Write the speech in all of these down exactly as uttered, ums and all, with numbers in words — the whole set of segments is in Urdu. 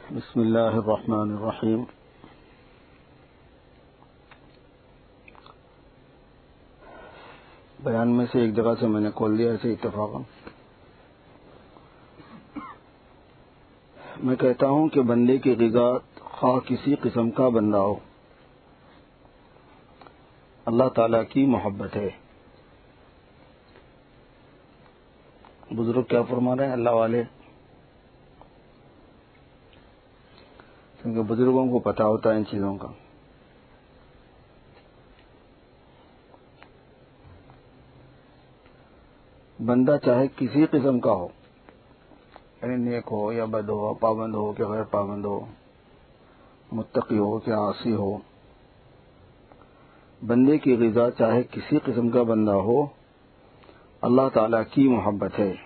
بسم اللہ الرحمن الرحیم۔ بیان میں سے ایک جگہ سے میں نے کھول دیا ایسے اتفاقاً۔ میں کہتا ہوں کہ بندے کی غذا خواہ کسی قسم کا بندہ ہو، اللہ تعالی کی محبت ہے۔ بزرگ کیا فرما رہے ہیں اللہ والے؟ کیونکہ بزرگوں کو پتہ ہوتا ہے ان چیزوں کا۔ بندہ چاہے کسی قسم کا ہو، یعنی نیک ہو یا بد ہو، پابند ہو کہ غیر پابند ہو، متقی ہو کہ عاصی ہو، بندے کی غذا چاہے کسی قسم کا بندہ ہو، اللہ تعالی کی محبت ہے۔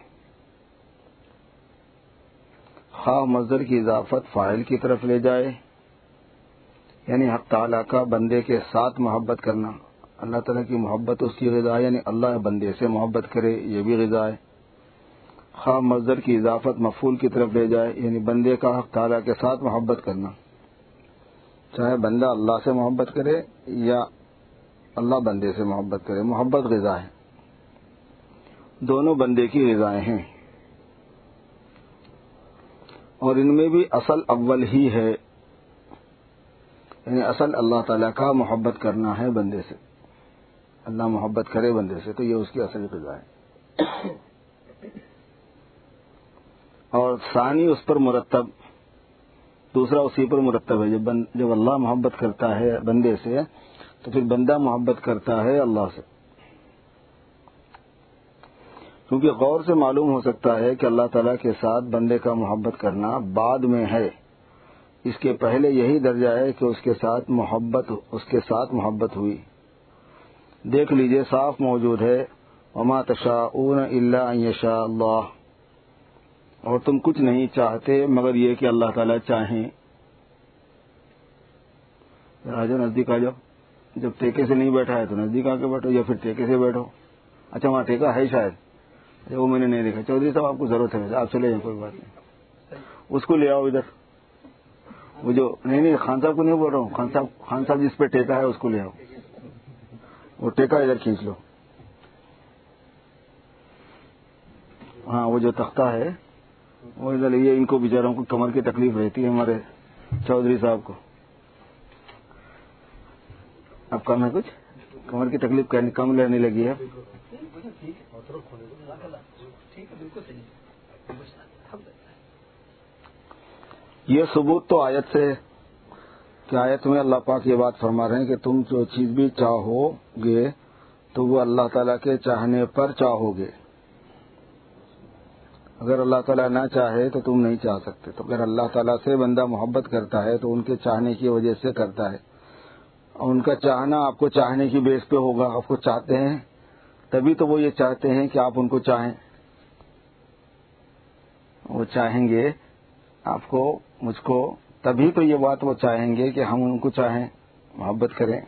خواہ مصدر کی اضافت فاعل کی طرف لے جائے، یعنی حق تعالی کا بندے کے ساتھ محبت کرنا، اللہ تعالیٰ کی محبت اس کی غذا ہے، یعنی اللہ بندے سے محبت کرے یہ بھی غذا ہے۔ خواہ مصدر کی اضافت مفعول کی طرف لے جائے، یعنی بندے کا حق تعالیٰ کے ساتھ محبت کرنا، چاہے بندہ اللہ سے محبت کرے یا اللہ بندے سے محبت کرے، محبت غذا ہے، دونوں بندے کی غذائیں ہیں، اور ان میں بھی اصل اول ہی ہے، یعنی اصل اللہ تعالیٰ کا محبت کرنا ہے بندے سے، اللہ محبت کرے بندے سے تو یہ اس کی اصل غذا ہے۔ اور ثانی اس پر مرتب، دوسرا اسی پر مرتب ہے، جب جب اللہ محبت کرتا ہے بندے سے تو پھر بندہ محبت کرتا ہے اللہ سے، کیونکہ غور سے معلوم ہو سکتا ہے کہ اللہ تعالیٰ کے ساتھ بندے کا محبت کرنا بعد میں ہے، اس کے پہلے یہی درجہ ہے کہ اس کے ساتھ محبت اس کے ساتھ محبت ہوئی۔ دیکھ لیجئے صاف موجود ہے، وما تشاءون الا ان یشاء اللہ، اور تم کچھ نہیں چاہتے مگر یہ کہ اللہ تعالیٰ چاہیں۔ آ جاؤ نزدیک آ جاؤ، جب ٹیکے سے نہیں بیٹھا ہے تو نزدیک آ کے بیٹھو یا پھر ٹیکے سے بیٹھو۔ اچھا وہاں ٹیکا ہے شاید، وہ میں نے نہیں دیکھا۔ چودھری صاحب آپ کو ضرورت ہے، آپ چلے جائیں، کوئی بات نہیں، اس کو لے آؤ ادھر۔ وہ جو نہیں نہیں خان صاحب کو نہیں بول رہا ہوں، خان صاحب خان صاحب جس پہ ٹیکا ہے اس کو لے آؤ، وہ ٹیکا ادھر کھینچ لو۔ ہاں وہ جو تختہ ہے وہ ادھر، یہ ان کو بیچاروں کو کمر کی تکلیف رہتی ہے ہمارے چودھری صاحب کو۔ اب کم ہے کچھ، کمر کی تکلیف کم لینے لگی ہے۔ یہ ثبوت تو آیت سے ہے کہ آیت میں اللہ پاک یہ بات فرما رہے ہیں کہ تم جو چیز بھی چاہو گے تو وہ اللہ تعالیٰ کے چاہنے پر چاہو گے، اگر اللہ تعالیٰ نہ چاہے تو تم نہیں چاہ سکتے۔ تو اگر اللہ تعالیٰ سے بندہ محبت کرتا ہے تو ان کے چاہنے کی وجہ سے کرتا ہے، اور ان کا چاہنا آپ کو چاہنے کی بیس پہ ہوگا، آپ کو چاہتے ہیں تبھی تو وہ یہ چاہتے ہیں کہ آپ ان کو چاہیں، وہ چاہیں گے آپ کو مجھ کو تبھی تو یہ بات وہ چاہیں گے کہ ہم ان کو چاہیں، محبت کریں،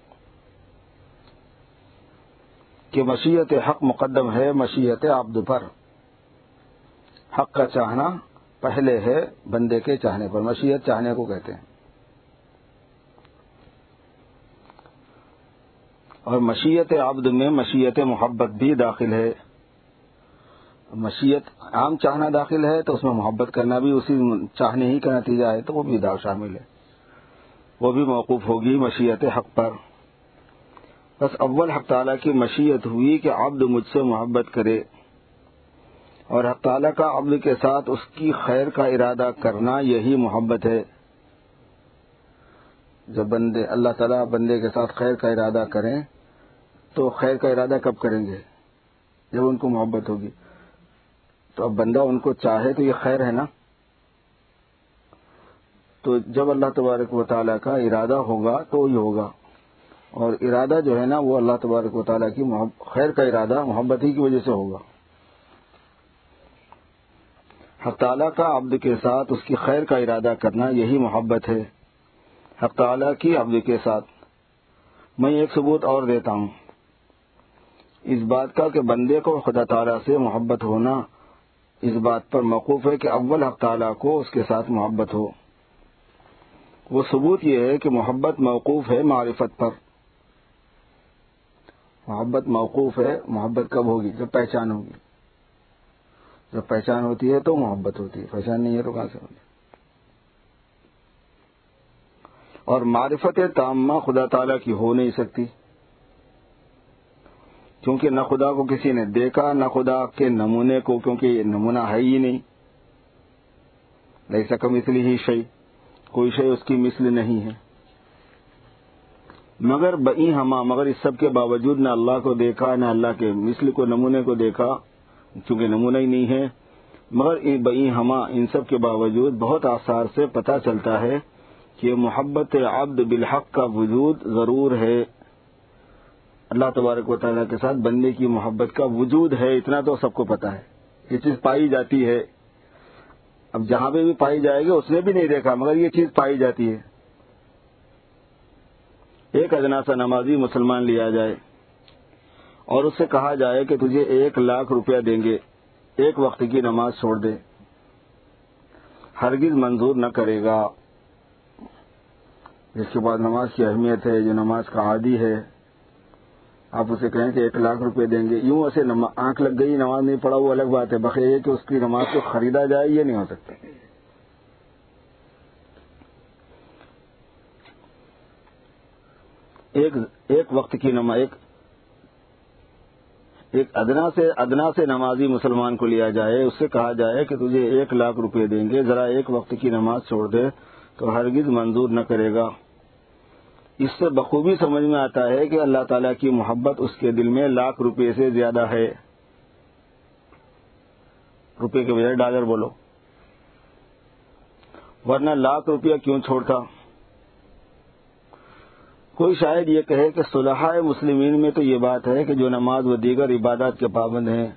کہ مشیت حق مقدم ہے مشیت عبد پر، حق کا چاہنا پہلے ہے بندے کے چاہنے پر، مشیت چاہنے کو کہتے ہیں۔ اور مشیت عبد میں مشیت محبت بھی داخل ہے، مشیت عام چاہنا داخل ہے تو اس میں محبت کرنا بھی اسی چاہنے ہی کا نتیجہ ہے، تو وہ بھی دا شامل ہے، وہ بھی موقوف ہوگی مشیت حق پر۔ بس اول حق تعالیٰ کی مشیت ہوئی کہ عبد مجھ سے محبت کرے، اور حق تعالیٰ کا عبد کے ساتھ اس کی خیر کا ارادہ کرنا یہی محبت ہے۔ جب بندے اللہ تعالیٰ بندے کے ساتھ خیر کا ارادہ کریں تو خیر کا ارادہ کب کریں گے؟ جب ان کو محبت ہوگی۔ تو اب بندہ ان کو چاہے تو یہ خیر ہے نا، تو جب اللہ تبارک و تعالیٰ کا ارادہ ہوگا تو یہ ہوگا، اور ارادہ جو ہے نا وہ اللہ تبارک و تعالیٰ کی خیر کا ارادہ محبت ہی کی وجہ سے ہوگا۔ حق تعالیٰ کا عبد کے ساتھ اس کی خیر کا ارادہ کرنا یہی محبت ہے، حق تعالیٰ کی عبد کے ساتھ۔ میں ایک ثبوت اور دیتا ہوں اس بات کا کہ بندے کو خدا تعالیٰ سے محبت ہونا اس بات پر موقوف ہے کہ اول حق تعالیٰ کو اس کے ساتھ محبت ہو، وہ ثبوت یہ ہے کہ محبت موقوف ہے معرفت پر. محبت موقوف ہے. محبت کب ہوگی؟ جب پہچان ہوگی. جب پہچان ہوتی ہے تو محبت ہوتی ہے، پہچان نہیں ہے تو کہاں سے ہوگی؟ اور معرفت تامہ خدا تعالیٰ کی ہو نہیں سکتی، کیونکہ نہ خدا کو کسی نے دیکھا، نہ خدا کے نمونے کو، کیونکہ یہ نمونہ ہے ہی نہیں. لیس کمثلہ شیء، کوئی شے اس کی مثل نہیں ہے. مگر بئی ہما، مگر اس سب کے باوجود نہ اللہ کو دیکھا، نہ اللہ کے مثل کو، نمونے کو دیکھا، چونکہ نمونہ ہی نہیں ہے. مگر بئی ہما، ان سب کے باوجود بہت آثار سے پتہ چلتا ہے کہ محبت عبد بالحق کا وجود ضرور ہے. اللہ تبارک و تعالیٰ کے ساتھ بندے کی محبت کا وجود ہے، اتنا تو سب کو پتہ ہے. یہ چیز پائی جاتی ہے. اب جہاں پہ بھی پائی جائے گی اس نے بھی نہیں دیکھا، مگر یہ چیز پائی جاتی ہے. ایک ادنا سا نمازی مسلمان لیا جائے اور اس سے کہا جائے کہ تجھے ایک لاکھ روپیہ دیں گے، ایک وقت کی نماز چھوڑ دے، ہرگز منظور نہ کرے گا. جس کے بعد نماز کی اہمیت ہے، جو نماز کا عادی ہے، آپ اسے کہیں کہ ایک لاکھ روپے دیں گے، یوں اسے آنکھ لگ گئی، نماز نہیں پڑھا، وہ الگ بات ہے. بقیہ یہ کہ اس کی نماز کو خریدا جائے، یہ نہیں ہو سکتا. ایک ایک وقت کی نماز، ایک ایک ادنا سے ادنا سے نمازی مسلمان کو لیا جائے، اس سے کہا جائے کہ تجھے ایک لاکھ روپے دیں گے، ذرا ایک وقت کی نماز چھوڑ دے، تو ہرگز منظور نہ کرے گا. اس سے بخوبی سمجھ میں آتا ہے کہ اللہ تعالیٰ کی محبت اس کے دل میں لاکھ روپے سے زیادہ ہے. روپے کے بجائے ڈالر بولو، ورنہ لاکھ روپیہ کیوں چھوڑتا؟ کوئی شاید یہ کہے کہ صلحاء مسلمین میں تو یہ بات ہے کہ جو نماز و دیگر عبادات کے پابند ہیں،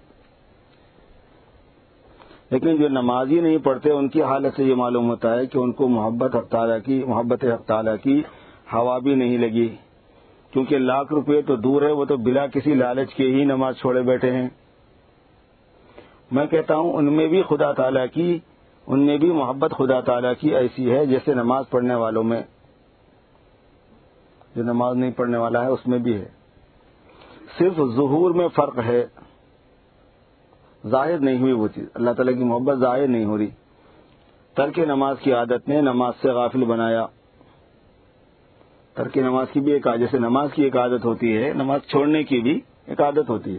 لیکن جو نماز ہی نہیں پڑھتے ان کی حالت سے یہ معلوم ہوتا ہے کہ ان کو محبت حق تعالیٰ کی محبت حق تعالیٰ کی ہوا بھی نہیں لگی، کیونکہ لاکھ روپے تو دور ہے، وہ تو بلا کسی لالچ کے ہی نماز چھوڑے بیٹھے ہیں. میں کہتا ہوں ان میں بھی خدا تعالیٰ کی ان میں بھی محبت خدا تعالیٰ کی ایسی ہے جیسے نماز پڑھنے والوں میں، جو نماز نہیں پڑھنے والا ہے اس میں بھی ہے. صرف ظہور میں فرق ہے، ظاہر نہیں ہوئی وہ چیز. اللہ تعالیٰ کی محبت ظاہر نہیں ہو رہی. ترک نماز کی عادت نے نماز سے غافل بنایا. ترک نماز کی بھی ایک عادت، جیسے نماز کی ایک عادت ہوتی ہے، نماز چھوڑنے کی بھی ایک عادت ہوتی ہے.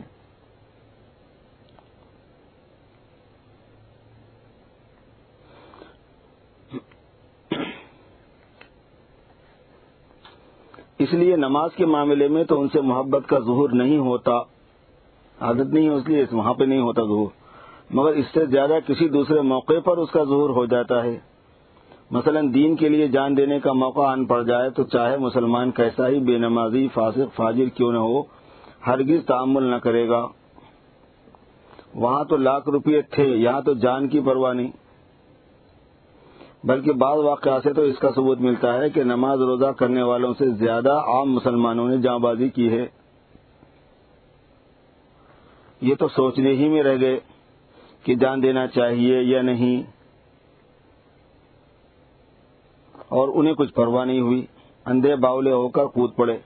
اس لیے نماز کے معاملے میں تو ان سے محبت کا ظہور نہیں ہوتا، عادت نہیں ہے اس لیے وہاں پہ نہیں ہوتا ظہور، مگر اس سے زیادہ کسی دوسرے موقع پر اس کا ظہور ہو جاتا ہے. مثلا دین کے لیے جان دینے کا موقع آن پڑ جائے تو چاہے مسلمان کیسا ہی بے نمازی فاسق فاجر کیوں نہ ہو، ہرگز تعامل نہ کرے گا. وہاں تو لاکھ روپے تھے، یہاں تو جان کی پرواہ نہیں. بلکہ بعض واقعات سے تو اس کا ثبوت ملتا ہے کہ نماز روزہ کرنے والوں سے زیادہ عام مسلمانوں نے جاں بازی کی ہے. یہ تو سوچنے ہی میں رہ گئے کہ جان دینا چاہیے یا نہیں، اور انہیں کچھ پرواہ نہیں ہوئی، اندھے باولے ہو کر کود پڑے.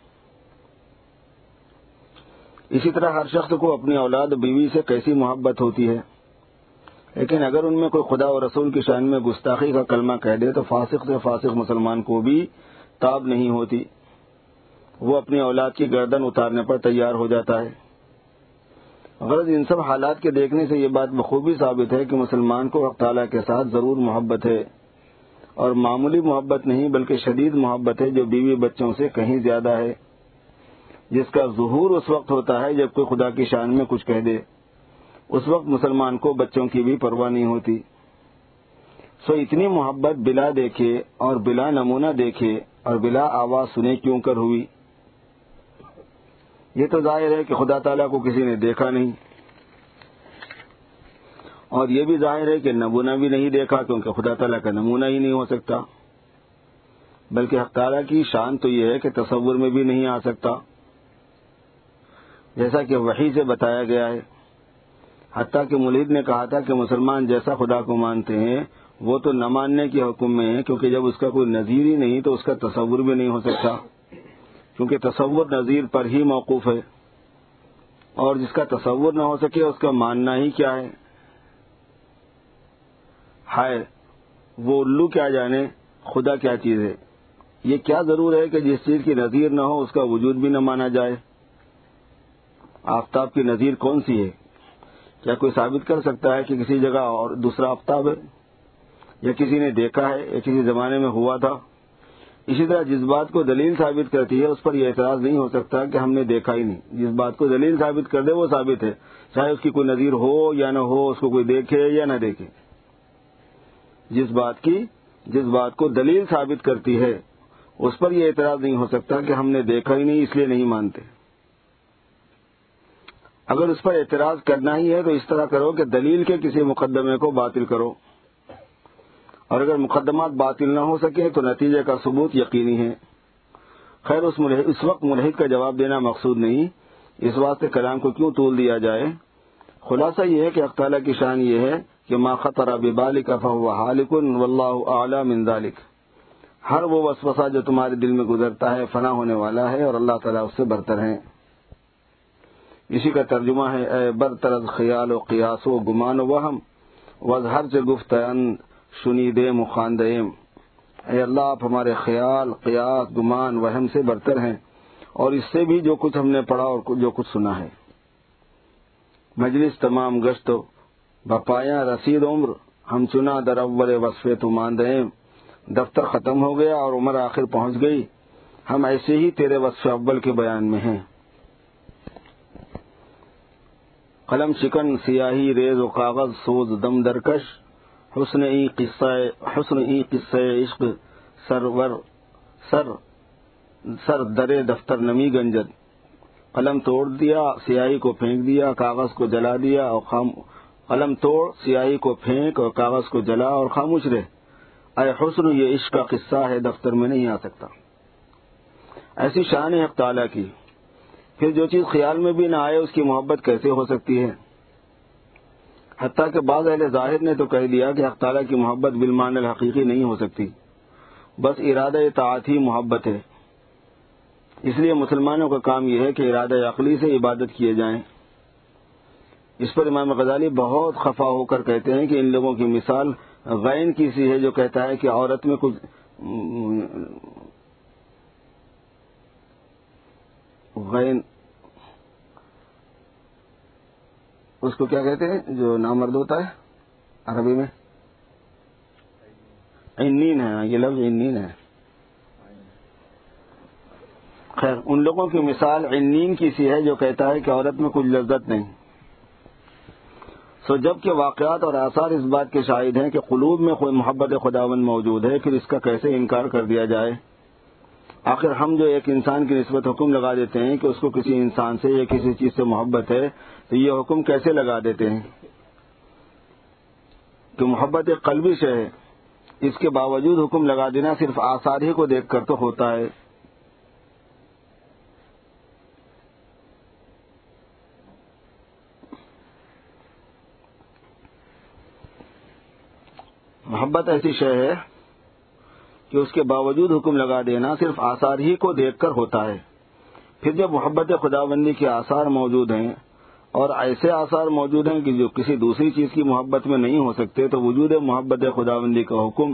اسی طرح ہر شخص کو اپنی اولاد بیوی سے کیسی محبت ہوتی ہے، لیکن اگر ان میں کوئی خدا و رسول کی شان میں گستاخی کا کلمہ کہہ دے تو فاسق سے فاسق مسلمان کو بھی تاب نہیں ہوتی، وہ اپنی اولاد کی گردن اتارنے پر تیار ہو جاتا ہے. غرض ان سب حالات کے دیکھنے سے یہ بات بخوبی ثابت ہے کہ مسلمان کو حق تعالیٰ کے ساتھ ضرور محبت ہے، اور معمولی محبت نہیں بلکہ شدید محبت ہے جو بیوی بچوں سے کہیں زیادہ ہے، جس کا ظہور اس وقت ہوتا ہے جب کوئی خدا کی شان میں کچھ کہہ دے. اس وقت مسلمان کو بچوں کی بھی پرواہ نہیں ہوتی. سو اتنی محبت بلا دیکھے اور بلا نمونہ دیکھے اور بلا آواز سنے کیوں کر ہوئی؟ یہ تو ظاہر ہے کہ خدا تعالیٰ کو کسی نے دیکھا نہیں، اور یہ بھی ظاہر ہے کہ نمونہ بھی نہیں دیکھا، کیونکہ خدا تعالیٰ کا نمونہ ہی نہیں ہو سکتا. بلکہ حق تعالیٰ کی شان تو یہ ہے کہ تصور میں بھی نہیں آ سکتا، جیسا کہ وحی سے بتایا گیا ہے. حتیٰ کہ ملحد نے کہا تھا کہ مسلمان جیسا خدا کو مانتے ہیں وہ تو نہ ماننے کے حکم میں ہے، کیونکہ جب اس کا کوئی نظیر ہی نہیں تو اس کا تصور بھی نہیں ہو سکتا، کیونکہ تصور نظیر پر ہی موقوف ہے، اور جس کا تصور نہ ہو سکے اس کا ماننا ہی کیا ہے؟ ہائے وہ الو کیا جانے خدا کیا چیز ہے۔ یہ کیا ضرور ہے کہ جس چیز کی نظیر نہ ہو اس کا وجود بھی نہ مانا جائے؟ آفتاب کی نظیر کون سی ہے؟ کیا کوئی ثابت کر سکتا ہے کہ کسی جگہ اور دوسرا آفتاب ہے، یا کسی نے دیکھا ہے، یا کسی زمانے میں ہوا تھا؟ اسی طرح جس بات کو دلیل ثابت کرتی ہے اس پر یہ اعتراض نہیں ہو سکتا کہ ہم نے دیکھا ہی نہیں۔ جس بات کو دلیل ثابت کر دے وہ ثابت ہے، چاہے اس کی کوئی نظیر ہو یا نہ ہو، اس کو کوئی دیکھے یا نہ دیکھے۔ جس بات کی جس بات کو دلیل ثابت کرتی ہے اس پر یہ اعتراض نہیں ہو سکتا کہ ہم نے دیکھا ہی نہیں اس لیے نہیں مانتے۔ اگر اس پر اعتراض کرنا ہی ہے تو اس طرح کرو کہ دلیل کے کسی مقدمے کو باطل کرو، اور اگر مقدمات باطل نہ ہو سکے تو نتیجے کا ثبوت یقینی ہے۔ خیر اس, اس وقت ملحد کا جواب دینا مقصود نہیں، اس واسطے کلام کو کیوں طول دیا جائے۔ خلاصہ یہ ہے کہ حق تعالیٰ کی شان یہ ہے کہ ما خطر ببالک فهو حالک واللہ اعلی من ذلک۔ ہر وہ وسوسہ جو تمہارے دل میں گزرتا ہے فنا ہونے والا ہے، اور اللہ تعالیٰ اس سے برتر ہیں۔ اسی کا ترجمہ ہے اے برتر از خیال و قیاس و گمان و وہم وظہر سے گفت ان شنیدیم و خواندیم۔ اے اللہ آپ ہمارے خیال، قیاس، گمان، وہم سے برتر ہیں، اور اس سے بھی جو کچھ ہم نے پڑھا اور جو کچھ سنا ہے۔ مجلس تمام گشت و بپایا رسید عمر ہم چنا در اول وصفے تو ماندیم۔ دفتر ختم ہو گیا اور عمر آخر پہنچ گئی، ہم ایسے ہی تیرے وصف اول کے بیان میں ہیں۔ قلم شکن سیاہی ریز و کاغذ سوز دم درکش، حسن ای قصہ حسن ای قصہ عشق سرور سر سر درے دفتر نمی گنجد۔ قلم توڑ دیا، سیاہی کو پھینک دیا، کاغذ کو جلا دیا اور خام قلم توڑ، سیاہی کو پھینک اور کاغذ کو جلا اور خاموش رہ۔ اے حسن یہ عشق کا قصہ ہے، دفتر میں نہیں آ سکتا۔ ایسی شان ہے حق تعالیٰ کی، پھر جو چیز خیال میں بھی نہ آئے اس کی محبت کیسے ہو سکتی ہے؟ حتیٰ کہ بعض اہل ظاہر نے تو کہہ دیا کہ حق تعالیٰ کی محبت بالمعنی الحقیقی نہیں ہو سکتی، بس ارادہ اطاعت ہی محبت ہے۔ اس لیے مسلمانوں کا کام یہ ہے کہ ارادہ عقلی سے عبادت کیے جائیں۔ اس پر امام غزالی بہت خفا ہو کر کہتے ہیں کہ ان لوگوں کی مثال غین کی سی ہے جو کہتا ہے کہ عورت میں کچھ غین اس کو کیا کہتے ہیں جو نامرد ہوتا ہے عربی میں؟ عنین ہے، یہ لفظ عنین ہے۔ خیر ان لوگوں کی مثال عنین کی سی ہے جو کہتا ہے کہ عورت میں کچھ لذت نہیں۔ سو جب کہ واقعات اور آثار اس بات کے شاہد ہیں کہ قلوب میں کوئی محبت خداوند موجود ہے، پھر اس کا کیسے انکار کر دیا جائے؟ آخر ہم جو ایک انسان کی نسبت حکم لگا دیتے ہیں کہ اس کو کسی انسان سے یا کسی چیز سے محبت ہے، تو یہ حکم کیسے لگا دیتے ہیں کہ محبت ایک قلبی شے ہے؟ اس کے باوجود حکم لگا دینا صرف آثار ہی کو دیکھ کر تو ہوتا ہے۔ محبت ایسی شے ہے کہ اس کے باوجود حکم لگا دینا صرف آثار ہی کو دیکھ کر ہوتا ہے۔ پھر جب محبت خداوندی کے آثار موجود ہیں اور ایسے آثار موجود ہیں کہ جو کسی دوسری چیز کی محبت میں نہیں ہو سکتے، تو وجود محبت خداوندی کا حکم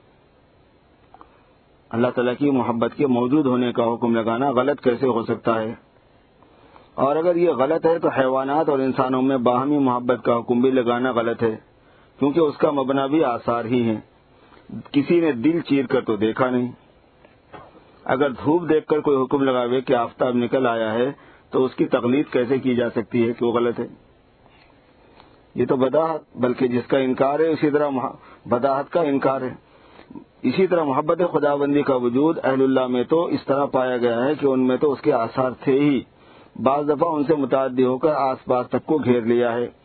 اللہ تعالیٰ کی محبت کے موجود ہونے کا حکم لگانا غلط کیسے ہو سکتا ہے؟ اور اگر یہ غلط ہے تو حیوانات اور انسانوں میں باہمی محبت کا حکم بھی لگانا غلط ہے، کیونکہ اس کا مبنا بھی آثار ہی ہیں۔ کسی نے دل چیر کر تو دیکھا نہیں۔ اگر دھوپ دیکھ کر کوئی حکم لگاوے کہ آفتاب نکل آیا ہے تو اس کی تقلید کیسے کی جا سکتی ہے کہ وہ غلط ہے؟ یہ تو بداحت، بلکہ جس کا انکار ہے اسی طرح بداحت کا انکار ہے۔ اسی طرح محبت خداوندی کا وجود اہل اللہ میں تو اس طرح پایا گیا ہے کہ ان میں تو اس کے آثار تھے ہی، بعض دفعہ ان سے متعدی ہو کر آس پاس تک کو گھیر لیا ہے۔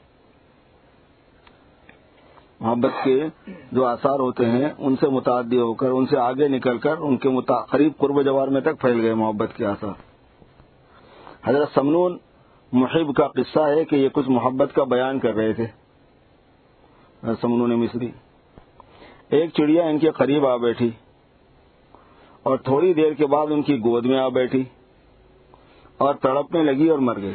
محبت کے جو آثار ہوتے ہیں ان سے متعدی ہو کر، ان سے آگے نکل کر ان کے قریب قرب جوار میں تک پھیل گئے محبت کے آثار۔ حضرت سمنون محب کا قصہ ہے کہ یہ کچھ محبت کا بیان کر رہے تھے سمنون مصری. ایک چڑیا ان کے قریب آ بیٹھی اور تھوڑی دیر کے بعد ان کی گود میں آ بیٹھی اور تڑپنے لگی اور مر گئی.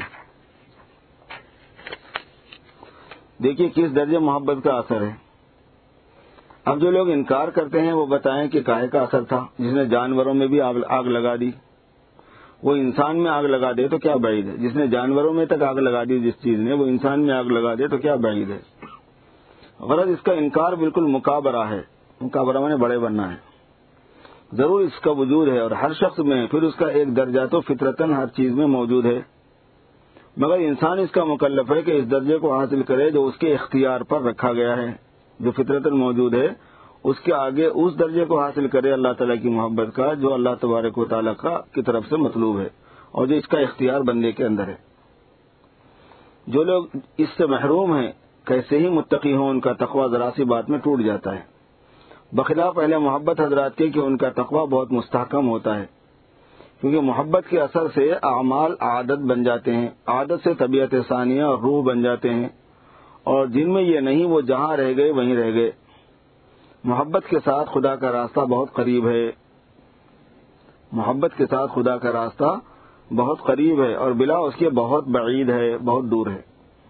دیکھیے کس درجے محبت کا اثر ہے. اب جو لوگ انکار کرتے ہیں وہ بتائیں کہ کاہے کا اثر تھا جس نے جانوروں میں بھی آگ لگا دی. وہ انسان میں آگ لگا دے تو کیا بعید ہے. جس نے جانوروں میں تک آگ لگا دی جس چیز نے وہ انسان میں آگ لگا دے تو کیا بعید ہے. غرض اس کا انکار بالکل مکابرہ ہے. مکابرہ میں بڑے بننا ہے. ضرور اس کا وجود ہے اور ہر شخص میں پھر اس کا ایک درجہ تو فطرتاً ہر چیز میں موجود ہے، مگر انسان اس کا مکلف ہے کہ اس درجے کو حاصل کرے جو اس کے اختیار پر رکھا گیا ہے. جو فطرتاً موجود ہے اس کے آگے اس درجے کو حاصل کرے اللہ تعالیٰ کی محبت کا جو اللہ تبارک و تعالیٰ کا کی طرف سے مطلوب ہے اور جو اس کا اختیار بندے کے اندر ہے. جو لوگ اس سے محروم ہیں کیسے ہی متقی ہوں ان کا تقوی ذرا سی بات میں ٹوٹ جاتا ہے، بخلاف اہل محبت حضرات کے کہ ان کا تقوی بہت مستحکم ہوتا ہے، کیونکہ محبت کے اثر سے اعمال عادت بن جاتے ہیں، عادت سے طبیعت ثانیہ اور روح بن جاتے ہیں، اور جن میں یہ نہیں وہ جہاں رہ گئے وہیں رہ گئے. محبت کے ساتھ خدا کا راستہ بہت قریب ہے. محبت کے ساتھ خدا کا راستہ بہت قریب ہے اور بلا اس کے بہت بعید ہے، بہت دور ہے.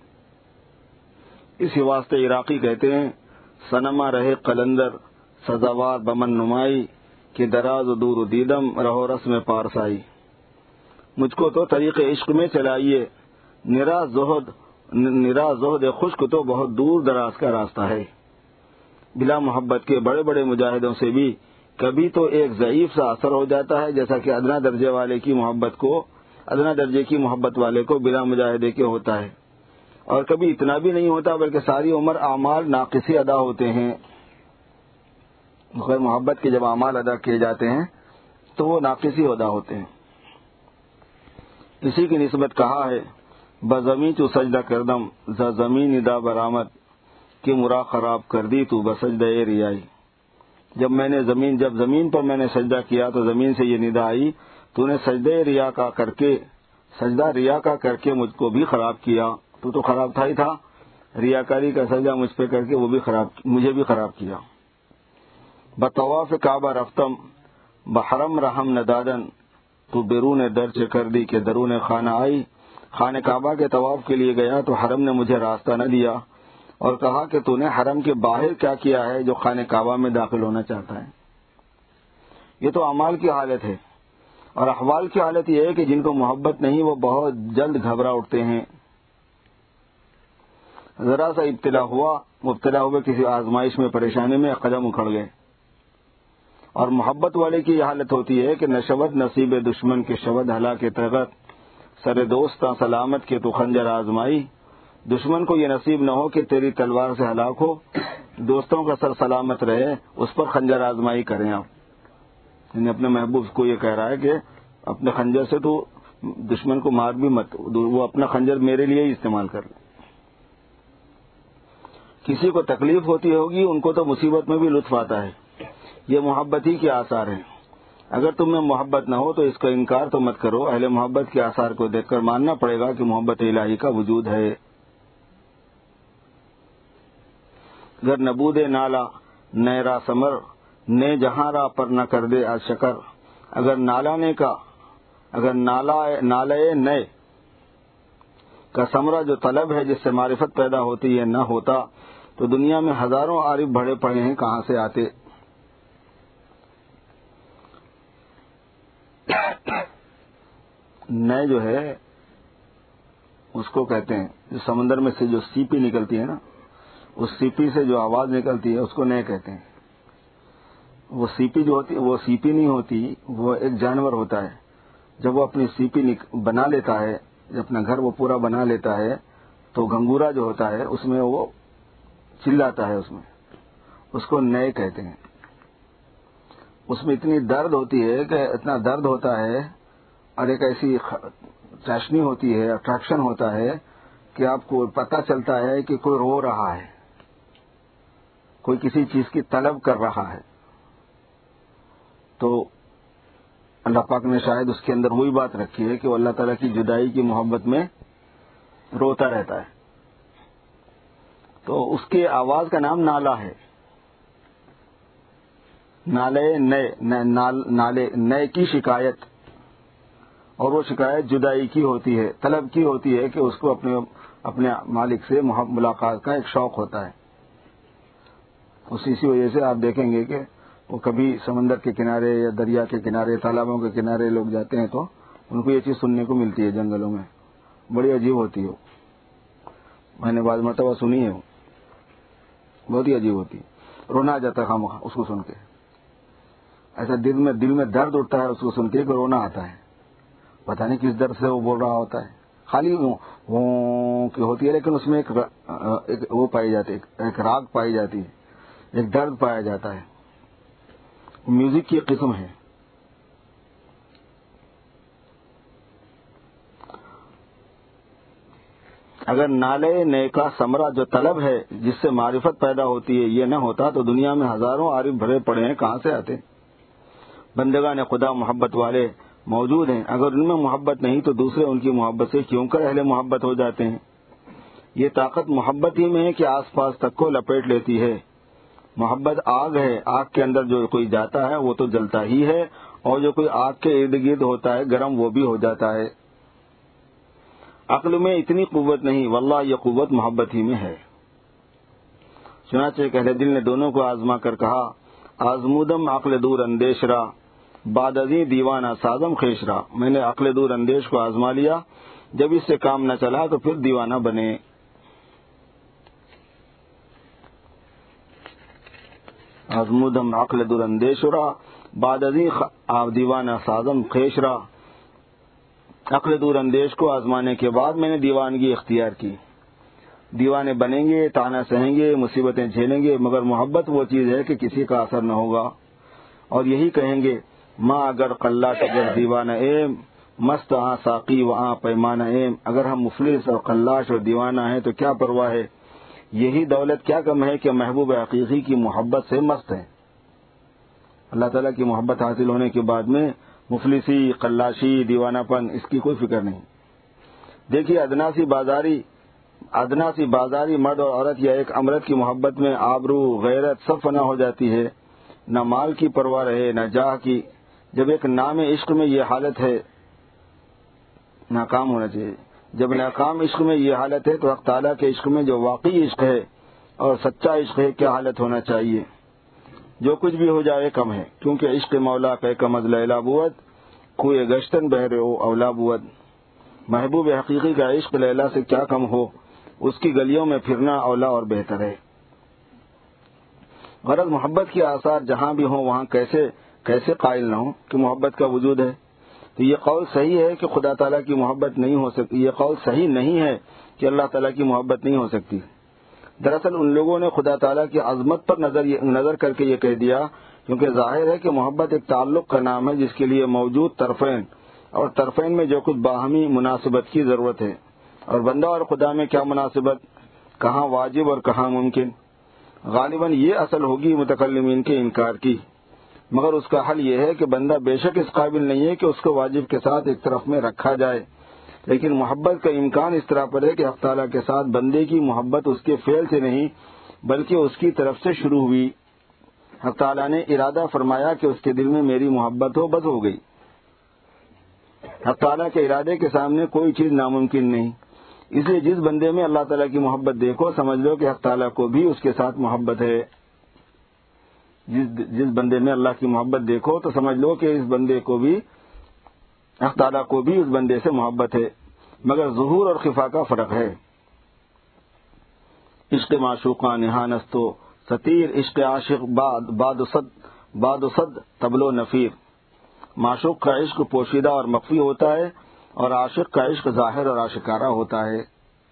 اسی واسطے عراقی کہتے ہیں صنما رہے قلندر سزاوار بمن نمائی کہ دراز و دور دیدم رہو رسم پارسائی. مجھ کو تو طریق عشق میں چلائیے، نرا زہد نرا زہد خشک تو بہت دور دراز کا راستہ ہے. بلا محبت کے بڑے بڑے مجاہدوں سے بھی کبھی تو ایک ضعیف سا اثر ہو جاتا ہے، جیسا کہ ادنا درجے والے کی محبت کو ادنا درجے کی محبت والے کو بلا مجاہدے کے ہوتا ہے، اور کبھی اتنا بھی نہیں ہوتا بلکہ ساری عمر اعمال ناقصی ادا ہوتے ہیں. غیر محبت کے جب اعمال ادا کیے جاتے ہیں تو وہ ناقصی ادا ہوتے ہیں. اسی کی نسبت کہا ہے بزمیں تو سجدہ کردم ز زمین ندا برآمد کہ مرا خراب کر دی تو بسجدہ ریائی. جب میں نے زمین جب زمین پر میں نے سجدہ کیا تو زمین سے یہ ندا آئی تو نے سجدہ ریا کا کر کے سجدہ ریا کا کر کے مجھ کو بھی خراب کیا. تو تو خراب تھا ہی تھا، ریاکاری کا سجدہ مجھ پہ کر کے وہ بھی خراب مجھے بھی خراب کیا. بطواف کعبہ رفتم بحرم رحم ندادن تو بیرون درچ کر دی کہ درون خانہ آئی. خانہ کعبہ کے طواف کے لیے گیا تو حرم نے مجھے راستہ نہ دیا اور کہا کہ تو نے حرم کے باہر کیا کیا ہے جو خانہ کعبہ میں داخل ہونا چاہتا ہے. یہ تو اعمال کی حالت ہے، اور احوال کی حالت یہ ہے کہ جن کو محبت نہیں وہ بہت جلد گھبرا اٹھتے ہیں. ذرا سا ابتلا ہوا مبتلا ہوئے کسی آزمائش میں پریشانی میں قدم اکھڑ گئے. اور محبت والے کی یہ حالت ہوتی ہے کہ نشود نصیب دشمن کے شود ہلا کے تحت سر دوست سلامت کے تو خنجر آزمائی. دشمن کو یہ نصیب نہ ہو کہ تیری تلوار سے ہلاک ہو، دوستوں کا سر سلامت رہے اس پر خنجر آزمائی کریں. آپ یعنی اپنے محبوب کو یہ کہہ رہا ہے کہ اپنے خنجر سے تو دشمن کو مار بھی مت، وہ اپنا خنجر میرے لیے ہی استعمال کر لے. کسی کو تکلیف ہوتی ہوگی ان کو تو مصیبت میں بھی لطف آتا ہے. یہ محبت ہی کے آثار ہیں. اگر تم میں محبت نہ ہو تو اس کا انکار تو مت کرو. اہل محبت کے آثار کو دیکھ کر ماننا پڑے گا کہ محبت الہی کا وجود ہے. گر نبود نالا نیرا سمر نے جہاں را پر نہ کر دے آج شکر. اگر نالا نے کا اگر نالا نالے نئے کا ثمرہ جو طلب ہے جس سے معرفت پیدا ہوتی ہے نہ ہوتا تو دنیا میں ہزاروں عارف بڑے پڑے ہیں کہاں سے آتے. نئے جو ہے اس کو کہتے ہیں جو سمندر میں سے جو سیپی نکلتی ہے نا، اس سیپی سے جو آواز نکلتی ہے اس کو نئے کہتے ہیں. وہ سیپی جو ہوتی وہ سیپی نہیں ہوتی، وہ ایک جانور ہوتا ہے. جب وہ اپنی سیپی بنا لیتا ہے، جب اپنا گھر وہ پورا بنا لیتا ہے تو گھنگورا جو ہوتا ہے اس میں وہ چلاتا ہے، اس میں اس کو نئے کہتے ہیں. اس میں اتنی درد ہوتی ہے کہ اتنا درد ہوتا ہے اور ایک ایسی چاشنی ہوتی ہے، اٹریکشن ہوتا ہے کہ آپ کو پتہ چلتا ہے کہ کوئی رو رہا ہے، کوئی کسی چیز کی طلب کر رہا ہے. تو اللہ پاک نے شاید اس کے اندر وہی بات رکھی ہے کہ وہ اللہ تعالیٰ کی جدائی کی محبت میں روتا رہتا ہے، تو اس کے آواز کا نام نالا ہے. نالے نئے نالے نئے کی شکایت، اور وہ شکایت جدائی کی ہوتی ہے، طلب کی ہوتی ہے کہ اس کو اپنے اپنے مالک سے ملاقات کا ایک شوق ہوتا ہے. اسی وجہ سے آپ دیکھیں گے کہ وہ کبھی سمندر کے کنارے یا دریا کے کنارے، تالابوں کے کنارے لوگ جاتے ہیں تو ان کو یہ چیز سننے کو ملتی ہے جنگلوں میں. بڑی عجیب ہوتی ہے، میں نے بعض مرتبہ سنی ہے، وہ بہت ہی عجیب ہوتی ہے. رونا آ جاتا ہے خامخواہ اس کو سن کے، ایسا دل میں دل میں درد اٹھتا ہے اس کو سن کے کہ رونا آتا ہے. پتہ نہیں کس درد سے وہ بول رہا ہوتا ہے، خالی وہ کی ہوتی ہے لیکن اس میں ایک وہ پائی جاتی ہے، ایک راگ پائی جاتی ہے، ایک درد پایا جاتا ہے. میوزک کی قسم ہے. اگر نالے نئے کا ثمرہ جو طلب ہے جس سے معرفت پیدا ہوتی ہے یہ نہ ہوتا تو دنیا میں ہزاروں عارف بھرے پڑے ہیں، کہاں سے آتے؟ بندگان خدا محبت والے موجود ہیں، اگر ان میں محبت نہیں تو دوسرے ان کی محبت سے کیوں کر اہل محبت ہو جاتے ہیں. یہ طاقت محبت ہی میں ہے کہ آس پاس تک کو لپیٹ لیتی ہے. محبت آگ ہے، آگ کے اندر جو کوئی جاتا ہے وہ تو جلتا ہی ہے، اور جو کوئی آگ کے ارد گرد ہوتا ہے گرم وہ بھی ہو جاتا ہے. عقل میں اتنی قوت نہیں، واللہ یہ قوت محبت ہی میں ہے. چنانچہ اہل دل نے دونوں کو آزما کر کہا، آزمودم عقل دور اندیش را بعد ازیں دیوانہ سازم خیش را. میں نے عقل دور اندیش کو آزما لیا، جب اس سے کام نہ چلا تو پھر دیوانہ بنے. آزمودم عقل دور اندیش را بعد ازیں دیوانہ سازم خیش را. عقل دور اندیش کو آزمانے کے بعد میں نے دیوانگی اختیار کی. دیوانے بنیں گے، تانا سہیں گے، مصیبتیں جھیلیں گے، مگر محبت وہ چیز ہے کہ کسی کا اثر نہ ہوگا. اور یہی کہیں گے، ماں اگر قلاش اگر دیوانہ ایم مست آ ساقی و آ پیمانہ ایم. اگر ہم مفلس اور قلاش اور دیوانہ ہیں تو کیا پرواہ ہے، یہی دولت کیا کم ہے کہ محبوب حقیقی کی محبت سے مست ہیں. اللہ تعالیٰ کی محبت حاصل ہونے کے بعد میں مفلسی، قلاشی، دیوانہ پن اس کی کوئی فکر نہیں. دیکھیے ادنا سی بازاری ادنا سی بازاری مرد اور عورت یا ایک امرت کی محبت میں آبرو، غیرت سب فنا ہو جاتی ہے، نہ مال کی پرواہ رہے نہ جاہ کی. جب ایک نام عشق میں یہ حالت ہے، ناکام ہونا چاہیے. جب ناکام عشق میں یہ حالت ہے تو حق تعالیٰ کے عشق میں جو واقعی عشق ہے اور سچا عشق ہے کیا حالت ہونا چاہیے. جو کچھ بھی ہو جائے کم ہے، کیونکہ عشق مولا کہ کم از لیلا بود کوئے گشتن بہرے ہو اولا بود. محبوب حقیقی کا عشق لیلا سے کیا کم ہو، اس کی گلیوں میں پھرنا اولا اور بہتر ہے. غرض محبت کے آثار جہاں بھی ہوں وہاں کیسے کیسے قائل نہ ہوں کہ محبت کا وجود ہے. تو یہ قول صحیح ہے کہ خدا تعالیٰ کی محبت نہیں ہو سکتی، یہ قول صحیح نہیں ہے کہ اللہ تعالیٰ کی محبت نہیں ہو سکتی. دراصل ان لوگوں نے خدا تعالیٰ کی عظمت پر نظر نظر کر کے یہ کہہ دیا، کیونکہ ظاہر ہے کہ محبت ایک تعلق کا نام ہے جس کے لیے موجود طرفین، اور طرفین میں جو کچھ باہمی مناسبت کی ضرورت ہے. اور بندہ اور خدا میں کیا مناسبت، کہاں واجب اور کہاں ممکن. غالباً یہ اصل ہوگی متکلمین کے انکار کی، مگر اس کا حل یہ ہے کہ بندہ بے شک اس قابل نہیں ہے کہ اس کو واجب کے ساتھ ایک طرف میں رکھا جائے، لیکن محبت کا امکان اس طرح پر ہے کہ حق تعالیٰ کے ساتھ بندے کی محبت اس کے فعل سے نہیں بلکہ اس کی طرف سے شروع ہوئی. حق تعالیٰ نے ارادہ فرمایا کہ اس کے دل میں میری محبت ہو، بس ہو گئی. حق تعالیٰ کے ارادے کے سامنے کوئی چیز ناممکن نہیں. اس لیے جس بندے میں اللہ تعالیٰ کی محبت دیکھو سمجھ لو کہ حق تعالیٰ کو بھی اس کے ساتھ محبت ہے. جس جس بندے میں اللہ کی محبت دیکھو تو سمجھ لو کہ اس بندے کو بھی حق تعالیٰ کو بھی اس بندے سے محبت ہے، مگر ظہور اور خفا کا فرق ہے. عشق معشوقاں نہانستو ستیر، عشق عاشق باد صد باد صد تبلو نفیر. معشوق کا عشق پوشیدہ اور مخفی ہوتا ہے، اور عاشق کا عشق ظاہر اور آشکارا ہوتا ہے.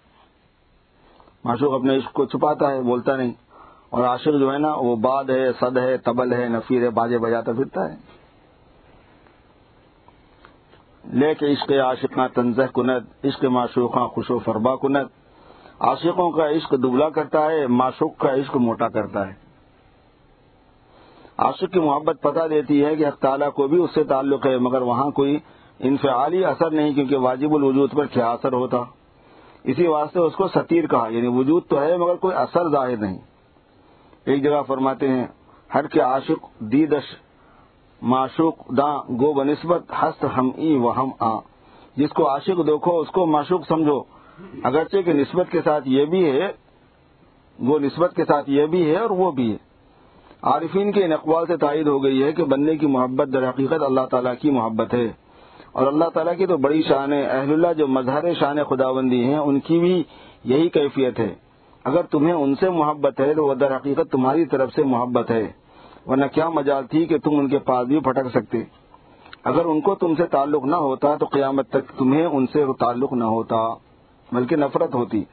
معشوق اپنے عشق کو چھپاتا ہے، بولتا نہیں، اور عاشق جو ہے نا وہ باد ہے، صد ہے، تبل ہے، نفیر ہے، باجے بجاتا پھرتا ہے. لے کے عشق عاشقاں تنزہ کند، عشق معشوقاں خوش و فربا کند. عاشقوں کا عشق دبلا کرتا ہے، معشوق کا عشق موٹا کرتا ہے. عاشق کی محبت پتہ دیتی ہے کہ حق تعالیٰ کو بھی اس سے تعلق ہے، مگر وہاں کوئی انفعالی اثر نہیں، کیونکہ واجب الوجود پر کیا اثر ہوتا. اسی واسطے اس کو ستیر کہا، یعنی وجود تو ہے مگر کوئی اثر ظاہر نہیں۔ ایک جگہ فرماتے ہیں ہر کے عاشق دیدش معشوق داں گو بنسبت ہست ہم ای و ہم آ، جس کو عاشق دیکھو اس کو معشوق سمجھو، اگرچہ کہ نسبت کے ساتھ یہ بھی ہے، وہ نسبت کے ساتھ یہ بھی ہے اور وہ بھی ہے۔ عارفین کے ان اقوال سے تائید ہو گئی ہے کہ بندے کی محبت در حقیقت اللہ تعالیٰ کی محبت ہے، اور اللہ تعالیٰ کی تو بڑی شان ہے۔ اہل اللہ جو مظہر شان خداوندی ہیں ان کی بھی یہی کیفیت ہے۔ اگر تمہیں ان سے محبت ہے تو وہ در حقیقت تمہاری طرف سے محبت ہے، ورنہ کیا مجال تھی کہ تم ان کے پاس بھی پھٹک سکتے۔ اگر ان کو تم سے تعلق نہ ہوتا تو قیامت تک تمہیں ان سے تعلق نہ ہوتا، بلکہ نفرت ہوتی۔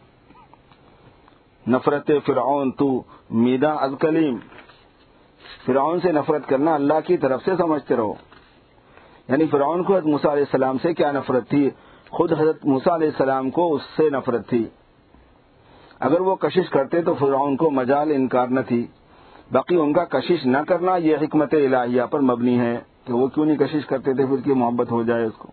نفرت فرعون تو میداں از کلیم، فرعون سے نفرت کرنا اللہ کی طرف سے سمجھتے رہو۔ یعنی فرعون کو حضرت موسیٰ علیہ السلام سے کیا نفرت تھی؟ خود حضرت موسیٰ علیہ السلام کو اس سے نفرت تھی۔ اگر وہ کشش کرتے تو فرعون کو مجال انکار نہ تھی، باقی ان کا کشش نہ کرنا یہ حکمت الہیہ پر مبنی ہے کہ وہ کیوں نہیں کشش کرتے تھے پھر کی محبت ہو جائے اس کو۔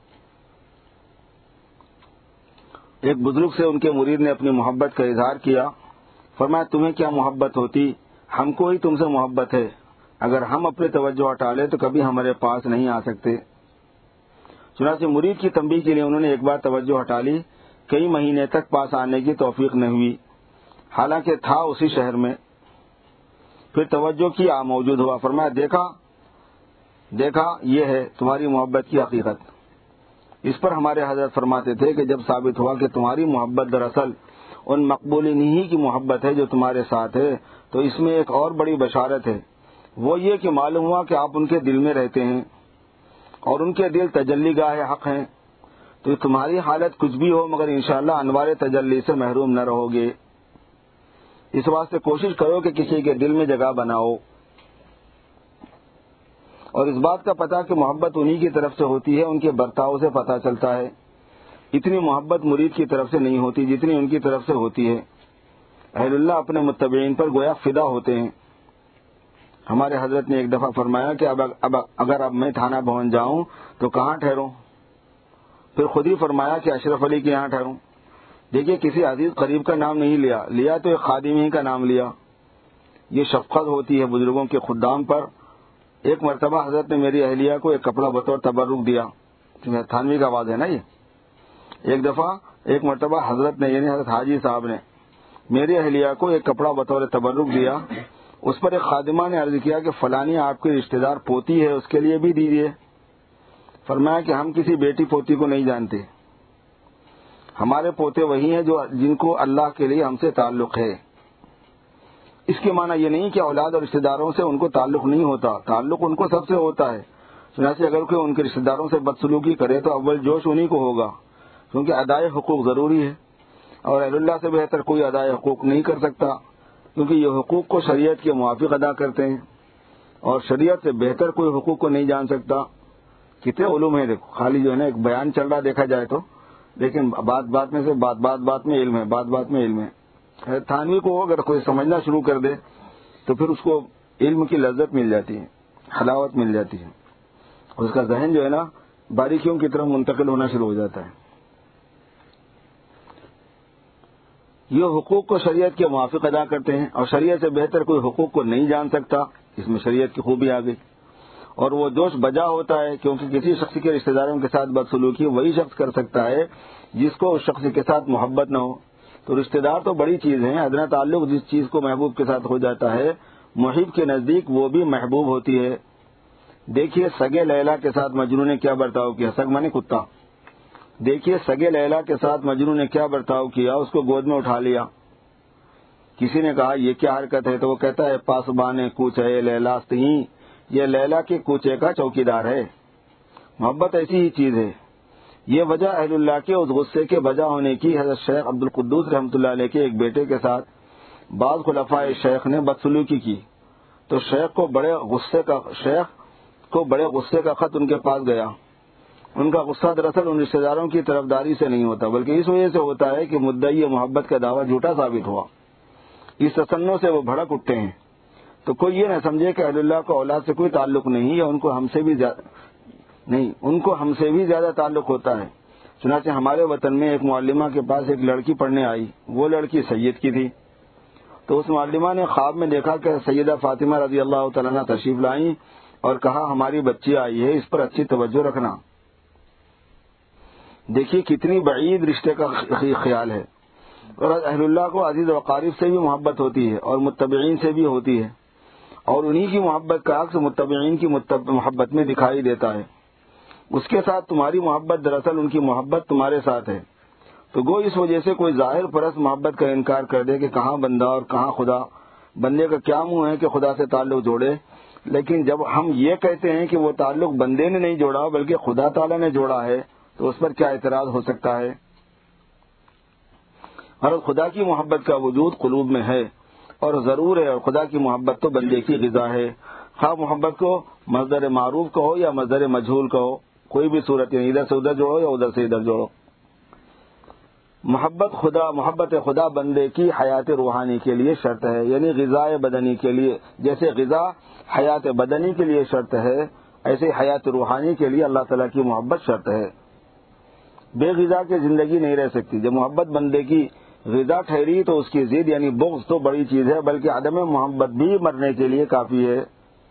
ایک بزرگ سے ان کے مرید نے اپنی محبت کا اظہار کیا، فرمایا تمہیں کیا محبت ہوتی، ہم کو ہی تم سے محبت ہے، اگر ہم اپنی توجہ ہٹا لیں تو کبھی ہمارے پاس نہیں آ سکتے۔ چنانچہ مرید کی تنبیہ کے لیے انہوں نے ایک بار توجہ ہٹا لی، کئی مہینے تک پاس آنے کی توفیق نہ ہوئی، حالانکہ تھا اسی شہر میں۔ پھر توجہ کی آ موجود ہوا، فرمایا دیکھا دیکھا یہ ہے تمہاری محبت کی حقیقت۔ اس پر ہمارے حضرت فرماتے تھے کہ جب ثابت ہوا کہ تمہاری محبت دراصل ان مقبولین ہی کی محبت ہے جو تمہارے ساتھ ہے، تو اس میں ایک اور بڑی بشارت ہے، وہ یہ کہ معلوم ہوا کہ آپ ان کے دل میں رہتے ہیں اور ان کے دل تجلی گاہ حق ہیں، تو تمہاری حالت کچھ بھی ہو مگر انشاءاللہ انوار تجلی سے محروم نہ رہو گے۔ اس واسطے کوشش کرو کہ کسی کے دل میں جگہ بناؤ، اور اس بات کا پتہ کہ محبت انہی کی طرف سے ہوتی ہے ان کے برتاؤ سے پتہ چلتا ہے۔ اتنی محبت مرید کی طرف سے نہیں ہوتی جتنی ان کی طرف سے ہوتی ہے۔ اہل اللہ اپنے متبعین پر گویا فدا ہوتے ہیں۔ ہمارے حضرت نے ایک دفعہ فرمایا کہ اب اب اگر اب میں تھانہ پہنچ جاؤں تو کہاں ٹھہروں؟ پھر خود ہی فرمایا کہ اشرف علی کے یہاں ٹھہروں۔ دیکھیے کسی عزیز قریب کا نام نہیں لیا لیا تو ایک خادم ہی کا نام لیا۔ یہ شفقت ہوتی ہے بزرگوں کے خدام پر۔ ایک مرتبہ حضرت نے میری اہلیہ کو ایک کپڑا بطور تبرک دیا، تھانوی کا آواز ہے نا یہ۔ ایک دفعہ ایک مرتبہ حضرت نے یعنی حضرت حاجی صاحب نے میری اہلیہ کو ایک کپڑا بطور تبرک دیا۔ اس پر ایک خادمہ نے عرض کیا کہ فلانی آپ کے رشتہ دار پوتی ہے، اس کے لیے بھی دیجیے۔ فرمایا کہ ہم کسی بیٹی پوتی کو نہیں جانتے، ہمارے پوتے وہی ہیں جو جن کو اللہ کے لیے ہم سے تعلق ہے۔ اس کے معنی یہ نہیں کہ اولاد اور رشتہ داروں سے ان کو تعلق نہیں ہوتا، تعلق ان کو سب سے ہوتا ہے۔ چنانچہ اگر کوئی ان کے رشتہ داروں سے بدسلوکی کرے تو اول جوش انہی کو ہوگا، کیونکہ ادائے حقوق ضروری ہے، اور اہل اللہ سے بہتر کوئی ادائے حقوق نہیں کر سکتا، کیونکہ یہ حقوق کو شریعت کے موافق ادا کرتے ہیں، اور شریعت سے بہتر کوئی حقوق کو نہیں جان سکتا۔ کتنے علوم ہیں دیکھو، خالی جو ہے نا ایک بیان چل رہا دیکھا جائے تو، لیکن بات بات میں سے بات بات بات میں علم ہے، بات بات میں علم ہے۔ تھانوی کو اگر کوئی سمجھنا شروع کر دے تو پھر اس کو علم کی لذت مل جاتی ہے، حلاوت مل جاتی ہے، اور اس کا ذہن جو ہے نا باریکیوں کی طرف منتقل ہونا شروع ہو جاتا ہے۔ یہ حقوق کو شریعت کے موافق ادا کرتے ہیں، اور شریعت سے بہتر کوئی حقوق کو نہیں جان سکتا، اس میں شریعت کی خوبی آ گئی۔ اور وہ جوش بجا ہوتا ہے، کیونکہ کسی شخص کے رشتہ داروں کے ساتھ بدسلوکی وہی شخص کر سکتا ہے جس کو اس شخص کے ساتھ محبت نہ ہو۔ تو رشتہ دار تو بڑی چیز ہے، ادنا تعلق جس چیز کو محبوب کے ساتھ ہو جاتا ہے محب کے نزدیک وہ بھی محبوب ہوتی ہے۔ دیکھیے سگے لیلا کے ساتھ مجنوں نے کیا برتاؤ کیا، سگ مانے کتا۔ دیکھیے سگے لیلا کے ساتھ مجنوں نے کیا برتاؤ کیا، اس کو گود میں اٹھا لیا۔ کسی نے کہا یہ کیا حرکت ہے، تو وہ کہتا ہے پاسبانے کوچے لیلا ستیں، یہ لیلا کے کوچے کا چوکیدار ہے۔ محبت ایسی ہی چیز ہے۔ یہ وجہ اہل اللہ کے اس غصے کے بجا ہونے کی حضرت شیخ عبد القدوس رحمۃ اللہ علیہ کے ایک بیٹے کے ساتھ بعض خلفائے شیخ نے بدسلوکی کی، تو شیخ کو بڑے غصے کا شیخ کو بڑے غصے کا خط ان کے پاس گیا۔ ان کا غصہ دراصل ان رشتہ داروں کی طرفداری سے نہیں ہوتا، بلکہ اس وجہ سے ہوتا ہے کہ مدعی محبت کا دعویٰ جھوٹا ثابت ہوا۔ اس تسنوں سے وہ بھڑک اٹھتے ہیں۔ تو کوئی یہ نہ سمجھے کہ اہل اللہ کو اولاد سے کوئی تعلق نہیں، یا ان کو ہم سے بھی زیادہ نہیں، ان کو ہم سے بھی زیادہ تعلق ہوتا ہے۔ چنانچہ ہمارے وطن میں ایک معلمہ کے پاس ایک لڑکی پڑھنے آئی. وہ لڑکی سید کی تھی. تو اس معلمہ نے خواب میں دیکھا کہ سیدہ فاطمہ رضی اللہ تعالیٰ عنہ تشریف لائیں اور کہا ہماری بچی آئی ہے، اس پر اچھی توجہ رکھنا. دیکھیے کتنی بعید رشتے کا خیال ہے. اور اہل اللہ کو عزیز و اقارب سے بھی محبت ہوتی ہے اور متبعین سے بھی ہوتی ہے، اور انہی کی محبت کا عکس متبعین کی محبت میں دکھائی دیتا ہے. اس کے ساتھ تمہاری محبت دراصل ان کی محبت تمہارے ساتھ ہے. تو گو اس وجہ سے کوئی ظاہر پرست محبت کا انکار کر دے کہ کہاں بندہ اور کہاں خدا، بندے کا کیا منہ ہے کہ خدا سے تعلق جوڑے. لیکن جب ہم یہ کہتے ہیں کہ وہ تعلق بندے نے نہیں جوڑا بلکہ خدا تعالیٰ نے جوڑا ہے تو اس پر کیا اعتراض ہو سکتا ہے؟ اور خدا کی محبت کا وجود قلوب میں ہے اور ضرور ہے، اور خدا کی محبت تو بندے کی غذا ہے. خواہ محبت کو مصدر معروف کہو یا مصدر مجہول کہو، کوئی بھی صورت یعنی ادھر سے ادھر جوڑو یا ادھر سے ادھر جوڑو. محبت خدا محبت خدا بندے کی حیات روحانی کے لیے شرط ہے، یعنی غذا بدنی کے لیے. جیسے غذا حیات بدنی کے لیے شرط ہے، ایسے حیات روحانی کے لیے اللہ تعالیٰ کی محبت شرط ہے. بے غذا کی زندگی نہیں رہ سکتی. جب محبت بندے کی غذا ٹھہری تو اس کی ضد یعنی بغض تو بڑی چیز ہے، بلکہ عدم محبت بھی مرنے کے لیے کافی ہے.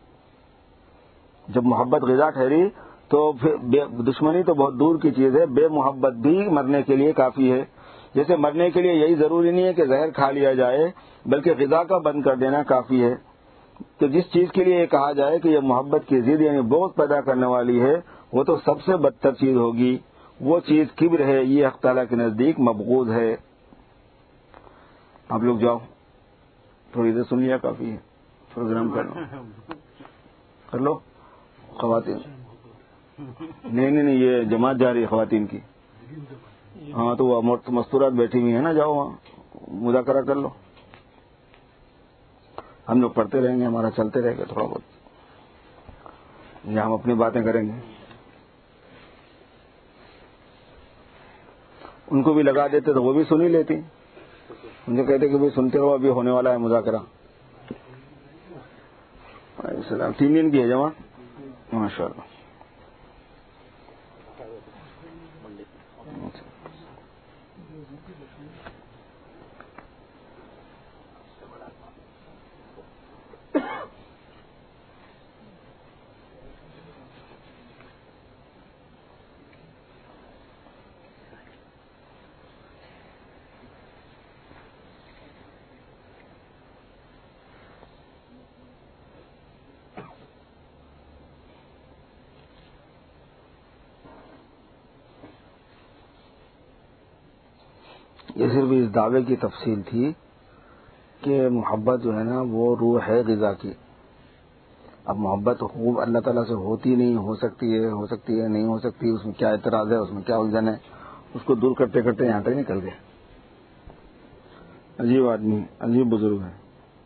جب محبت غذا ٹھہری تو پھر دشمنی تو بہت دور کی چیز ہے، بے محبت بھی مرنے کے لیے کافی ہے. جیسے مرنے کے لیے یہی ضروری نہیں ہے کہ زہر کھا لیا جائے، بلکہ غذا کا بند کر دینا کافی ہے. تو جس چیز کے لیے یہ کہا جائے کہ یہ محبت کی ضد یعنی بغض پیدا کرنے والی ہے، وہ تو سب سے بدتر چیز ہوگی. وہ چیز کبر ہے، یہ حق تعالیٰ کے نزدیک مبغوض ہے. آپ لوگ جاؤ تھوڑی دیر سن لیا، کافی ہے. پروگرام کر لو کر لو خواتین. نہیں نہیں نہیں یہ جماعت جاری ہے خواتین کی. ہاں تو وہ مستورات بیٹھی ہوئی ہیں نا، جاؤ وہاں مذاکرہ کر لو. ہم لوگ پڑھتے رہیں گے، ہمارا چلتے رہے گا تھوڑا بہت، یا ہم اپنی باتیں کریں گے. ان کو بھی لگا دیتے تو وہ بھی سن ہی لیتی. مجھے کہتے کہ بھائی سنتے رہو، ابھی ہونے والا ہے مذاکرہ. السلام. تین دن کی ہے جماعت ماشاء اللہ. یہ صرف اس دعوے کی تفصیل تھی کہ محبت جو ہے نا وہ روح ہے غذا کی. اب محبت خوب اللہ تعالیٰ سے ہوتی نہیں، ہو سکتی ہے ہو سکتی ہے نہیں ہو سکتی، اس میں کیا اعتراض ہے، اس میں کیا الجھن ہے، اس کو دور کرتے کرتے یہاں تک نکل گئے. عجیب آدمی، عجیب بزرگ ہے.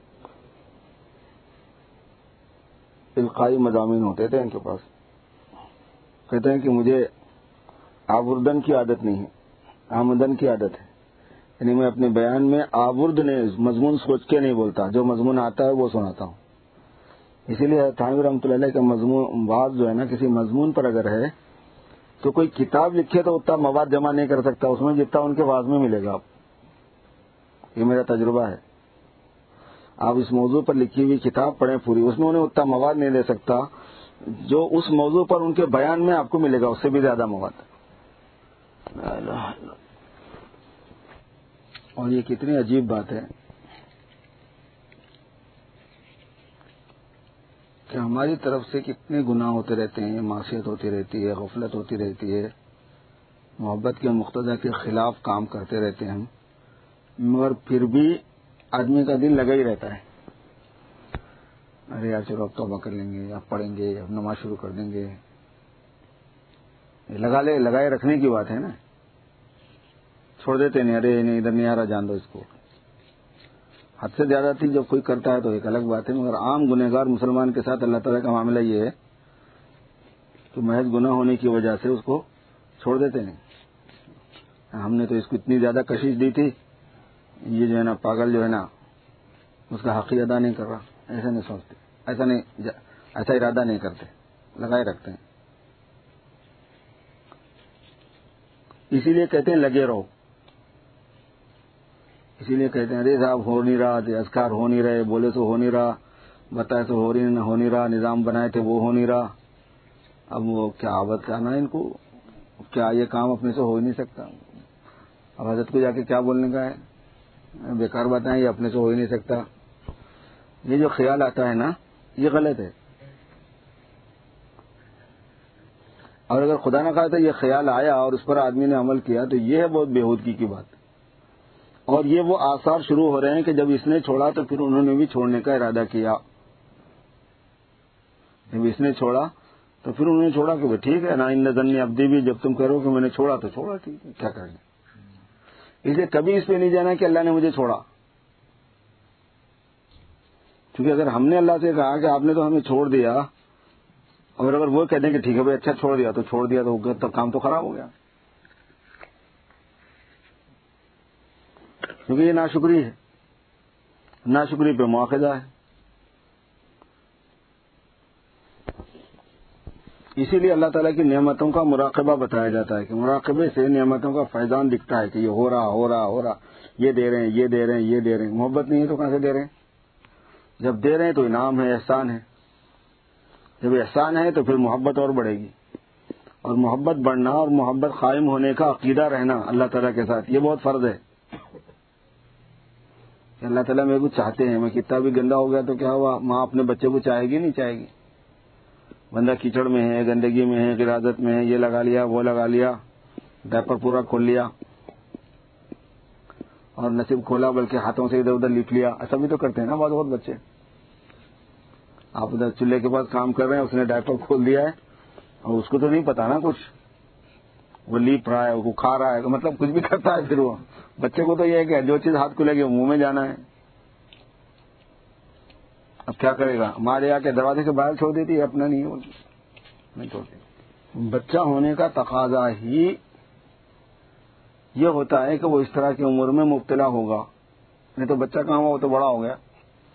القائی مضامین ہوتے تھے ان کے پاس. کہتے ہیں کہ مجھے آوردن کی عادت نہیں ہے، آمدن کی عادت ہے. یعنی میں اپنے بیان میں آورد نے مضمون سوچ کے نہیں بولتا، جو مضمون آتا ہے وہ سناتا ہوں. اسی لیے تھانوی رحمۃ اللہ علیہ کا مضمون بات جو ہے نا، کسی مضمون پر اگر ہے تو کوئی کتاب لکھے تو اتنا مواد جمع نہیں کر سکتا اس میں جتنا ان کے واز میں ملے گا. یہ میرا تجربہ ہے. آپ اس موضوع پر لکھی ہوئی کتاب پڑھیں پوری، اس میں انہیں اتنا مواد نہیں دے سکتا جو اس موضوع پر ان کے بیان میں آپ کو ملے گا، اس سے بھی زیادہ مواد. اور یہ کتنی عجیب بات ہے کہ ہماری طرف سے کتنے گناہ ہوتے رہتے ہیں، معصیت ہوتی رہتی ہے، غفلت ہوتی رہتی ہے، محبت کے مقتضا کے خلاف کام کرتے رہتے ہیں ہم، مگر پھر بھی آدمی کا دل لگا ہی رہتا ہے. ارے یار چلو اب توبہ کر لیں گے، اب پڑھیں گے، اب نماز شروع کر دیں گے. لگا لے لگائے رکھنے کی بات ہے نا. چھوڑ دیتے نہیں، ارے نہیں ادھر نہیں آ رہا، جان دو اس کو. حد سے زیادہ تھی جب کوئی کرتا ہے تو ایک الگ بات ہے، مگر عام گنہگار مسلمان کے ساتھ اللہ تعالیٰ کا معاملہ یہ ہے کہ محض گناہ ہونے کی وجہ سے اس کو چھوڑ دیتے نہیں. ہم نے تو اس کو اتنی زیادہ کشش دی تھی، یہ جو ہے نا پاگل جو ہے نا اس کا حق ادا نہیں کر رہا. ایسا نہیں سوچتے، ایسا نہیں ایسا ارادہ نہیں کرتے، لگائے رکھتے ہیں. اسی لیے کہتے ہیں لگے رہو، اسی لیے کہتے ہیں ارے صاحب ہو نہیں رہا، اذکار ہو نہیں رہے، بولے تو ہو نہیں رہا، بتائے تو ہو نہیں ہو نہیں رہا، نظام بنائے تھے وہ ہو نہیں رہا. اب وہ کیا عادت کرنا ہے ان کو، کیا یہ کام اپنے سے ہو ہی نہیں سکتا. اب حضرت کو جا کے کیا بولنے کا ہے، بیکار باتیں یہ اپنے سے ہو ہی نہیں سکتا. یہ جو خیال آتا ہے نا یہ غلط ہے. اور اگر خدا نہ کہا تو یہ خیال آیا اور اس پر آدمی نے عمل کیا تو یہ ہے بہت بےہودگی کی بات. اور یہ وہ آثار شروع ہو رہے ہیں کہ جب اس نے چھوڑا تو پھر انہوں نے بھی چھوڑنے کا ارادہ کیا. جب اس نے چھوڑا تو پھر انہوں نے چھوڑا کہ ٹھیک ہے نا ان ظنی عبدی بھی، جب تم کرو کہ میں نے چھوڑا تو چھوڑا، ٹھیک ہے کیا کریں گے. اس لیے کبھی اس پہ نہیں جانا کہ اللہ نے مجھے چھوڑا، کیونکہ اگر ہم نے اللہ سے کہا کہ آپ نے تو ہمیں چھوڑ دیا، اور اگر وہ کہتے ہیں کہ ٹھیک ہے بھائی اچھا چھوڑ دیا تو چھوڑ دیا تو تب کام تو خراب ہو گیا، کیونکہ یہ ناشکری ہے، ناشکری پہ مواخذہ ہے. اسی لیے اللہ تعالیٰ کی نعمتوں کا مراقبہ بتایا جاتا ہے کہ مراقبے سے نعمتوں کا فیضان دکھتا ہے کہ یہ ہو رہا ہو رہا ہو رہا، یہ دے رہے ہیں یہ دے رہے ہیں یہ دے رہے ہیں. محبت نہیں ہے تو کہاں سے دے رہے ہیں؟ جب دے رہے ہیں تو انعام ہے، احسان ہے. جب احسان ہے تو پھر محبت اور بڑھے گی، اور محبت بڑھنا اور محبت قائم ہونے کا عقیدہ رہنا اللہ تعالیٰ کے ساتھ یہ بہت فرض ہے. کہ اللہ تعالیٰ میرے کو چاہتے ہیں، میں کتنا بھی گندا ہو گیا تو کیا ہوا، ماں اپنے بچے کو چاہے گی نہیں چاہے گی. بندہ کیچڑ میں ہے، گندگی میں ہے، غلاظت میں ہے، یہ لگا لیا وہ لگا لیا، ڈائپر پورا کھول لیا اور نصیب کھولا بلکہ ہاتھوں سے ادھر ادھر لکھ لیا. ایسا بھی تو کرتے ہیں نا بہت بہت بچے. آپ ادھر چولہے کے پاس کام کر رہے ہیں، اس نے ڈائپر کھول دیا ہے اور اس کو تو نہیں پتا نا کچھ، وہ لیپ رہا ہے، وہ کھا رہا ہے، مطلب کچھ بھی کرتا ہے. پھر وہ بچے کو تو یہ ہے کہ جو چیز ہاتھ کو لگے وہ منہ میں جانا ہے. اب کیا کرے گا، ماں لے آ کے دروازے کے باہر چھوڑ دیتی ہے، اپنا نہیں نہیں چھوڑتی. بچہ ہونے کا تقاضا ہی یہ ہوتا ہے کہ وہ اس طرح کی عمر میں مبتلا ہوگا، نہیں تو بچہ کہاں ہوا، وہ تو بڑا ہو گیا.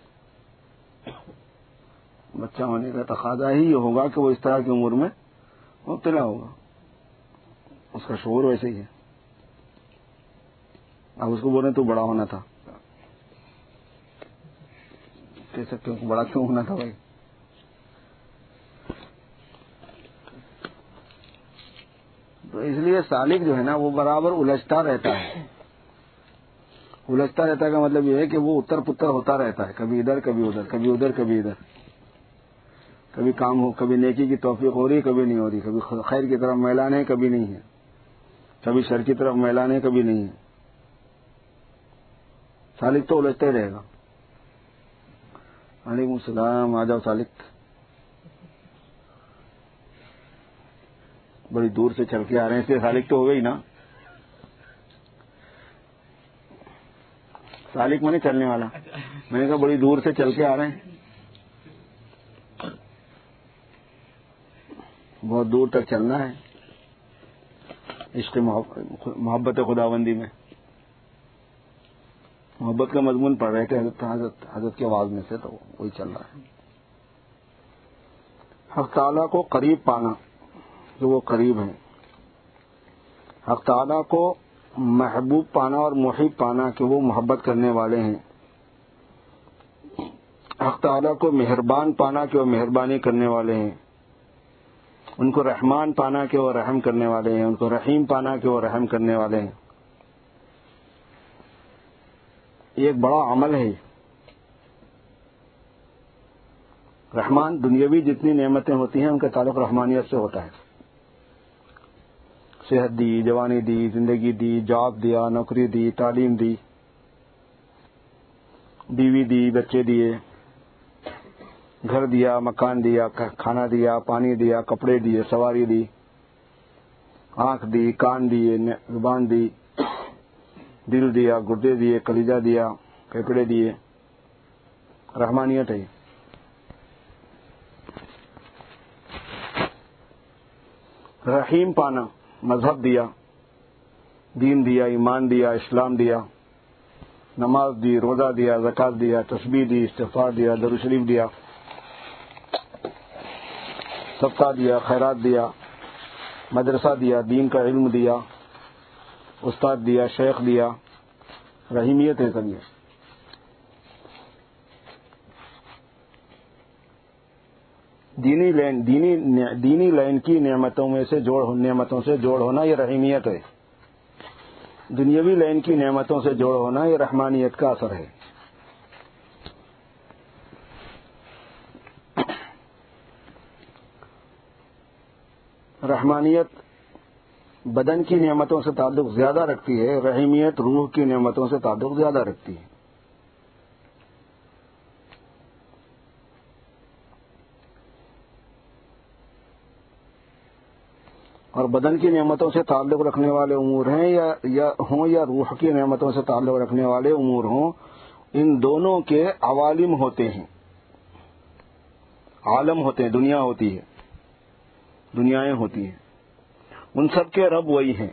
بچہ ہونے کا تقاضا ہی یہ ہوگا کہ وہ اس طرح کی عمر میں مبتلا ہوگا. اس کا شعور ویسے ہی ہے. اب اس کو بولیں تو بڑا ہونا تھا، کہہ سکتے ہو بڑا کیوں ہونا تھا بھائی. تو اس لیے سالک جو ہے نا وہ برابر الجھتا رہتا ہے. الجھتا رہتا کا مطلب یہ ہے کہ وہ اتر پتر ہوتا رہتا ہے، کبھی ادھر کبھی ادھر کبھی ادھر کبھی ادھر. کبھی کام ہو، کبھی نیکی کی توفیق ہو رہی کبھی نہیں ہو رہی، کبھی خیر کی طرف میلان ہے کبھی نہیں ہے، کبھی شر کی طرف میلان ہے کبھی نہیں ہے. سالک تو الجھتا ہی رہے گا. وعلیکم السلام، آ جاؤ سالک. بڑی دور سے چل کے آ رہے ہیں اس لیے سالک تو ہو گئی نا. سالک میں نے چلنے والا، میں نے کہا بڑی دور سے چل کے آ رہے ہیں، بہت دور تک چلنا ہے عشق محبت خداوندی میں. محبت کا مضمون پڑھ رہے تھے حضرت حضرت حضرت کی آواز میں سے، تو وہی چل رہا ہے. حق تعالیٰ کو قریب پانا جو وہ قریب ہیں، حق تعالیٰ کو محبوب پانا اور محب پانا کہ وہ محبت کرنے والے ہیں، حق تعالیٰ کو مہربان پانا کہ وہ مہربانی کرنے والے ہیں، ان کو رحمان پانا کہ وہ رحم کرنے والے ہیں، ان کو رحیم پانا کہ وہ رحم کرنے والے ہیں. یہ ایک بڑا عمل ہے. رحمان دنیاوی جتنی نعمتیں ہوتی ہیں ان کا تعلق رحمانیت سے ہوتا ہے. صحت دی، جوانی دی، زندگی دی، جاب دیا، نوکری دی، تعلیم دی، بیوی دی، بچے دیے، گھر دیا، مکان دیا، کھانا دیا، پانی دیا، کپڑے دیے، سواری دی، آنکھ دی، کان دیے، زبان دی، دل دیا، گردے دیے، کلیجہ دیا، پھیپھڑے دیے. رحمانیت ہے. رحیم پانا مذہب دیا، دین دیا، ایمان دیا، اسلام دیا، نماز دی، روزہ دیا، زکوٰۃ دیا، تسبیح دی، استغفار دیا، درود شریف دیا، صدقہ دیا، خیرات دیا، مدرسہ دیا، دین کا علم دیا، استاد دیا، شیخ دیا، رحیمیت ہے سب یہ. دینی لائن دینی دینی لائن کی نعمتوں میں سے جوڑ نعمتوں سے جوڑ ہونا یہ رحیمیت ہے. دنیاوی لائن کی نعمتوں سے جوڑ ہونا یہ رحمانیت کا اثر ہے. رحمانیت بدن کی نعمتوں سے تعلق زیادہ رکھتی ہے، رحیمیت روح کی نعمتوں سے تعلق زیادہ رکھتی ہے. اور بدن کی نعمتوں سے تعلق رکھنے والے امور ہیں یا یا ہوں یا روح کی نعمتوں سے تعلق رکھنے والے امور ہوں، ان دونوں کے عوالم ہوتے ہیں، عالم ہوتے ہیں، دنیا ہوتی ہے، دنیایں ہوتی ہیں. ان سب کے رب وہی ہیں،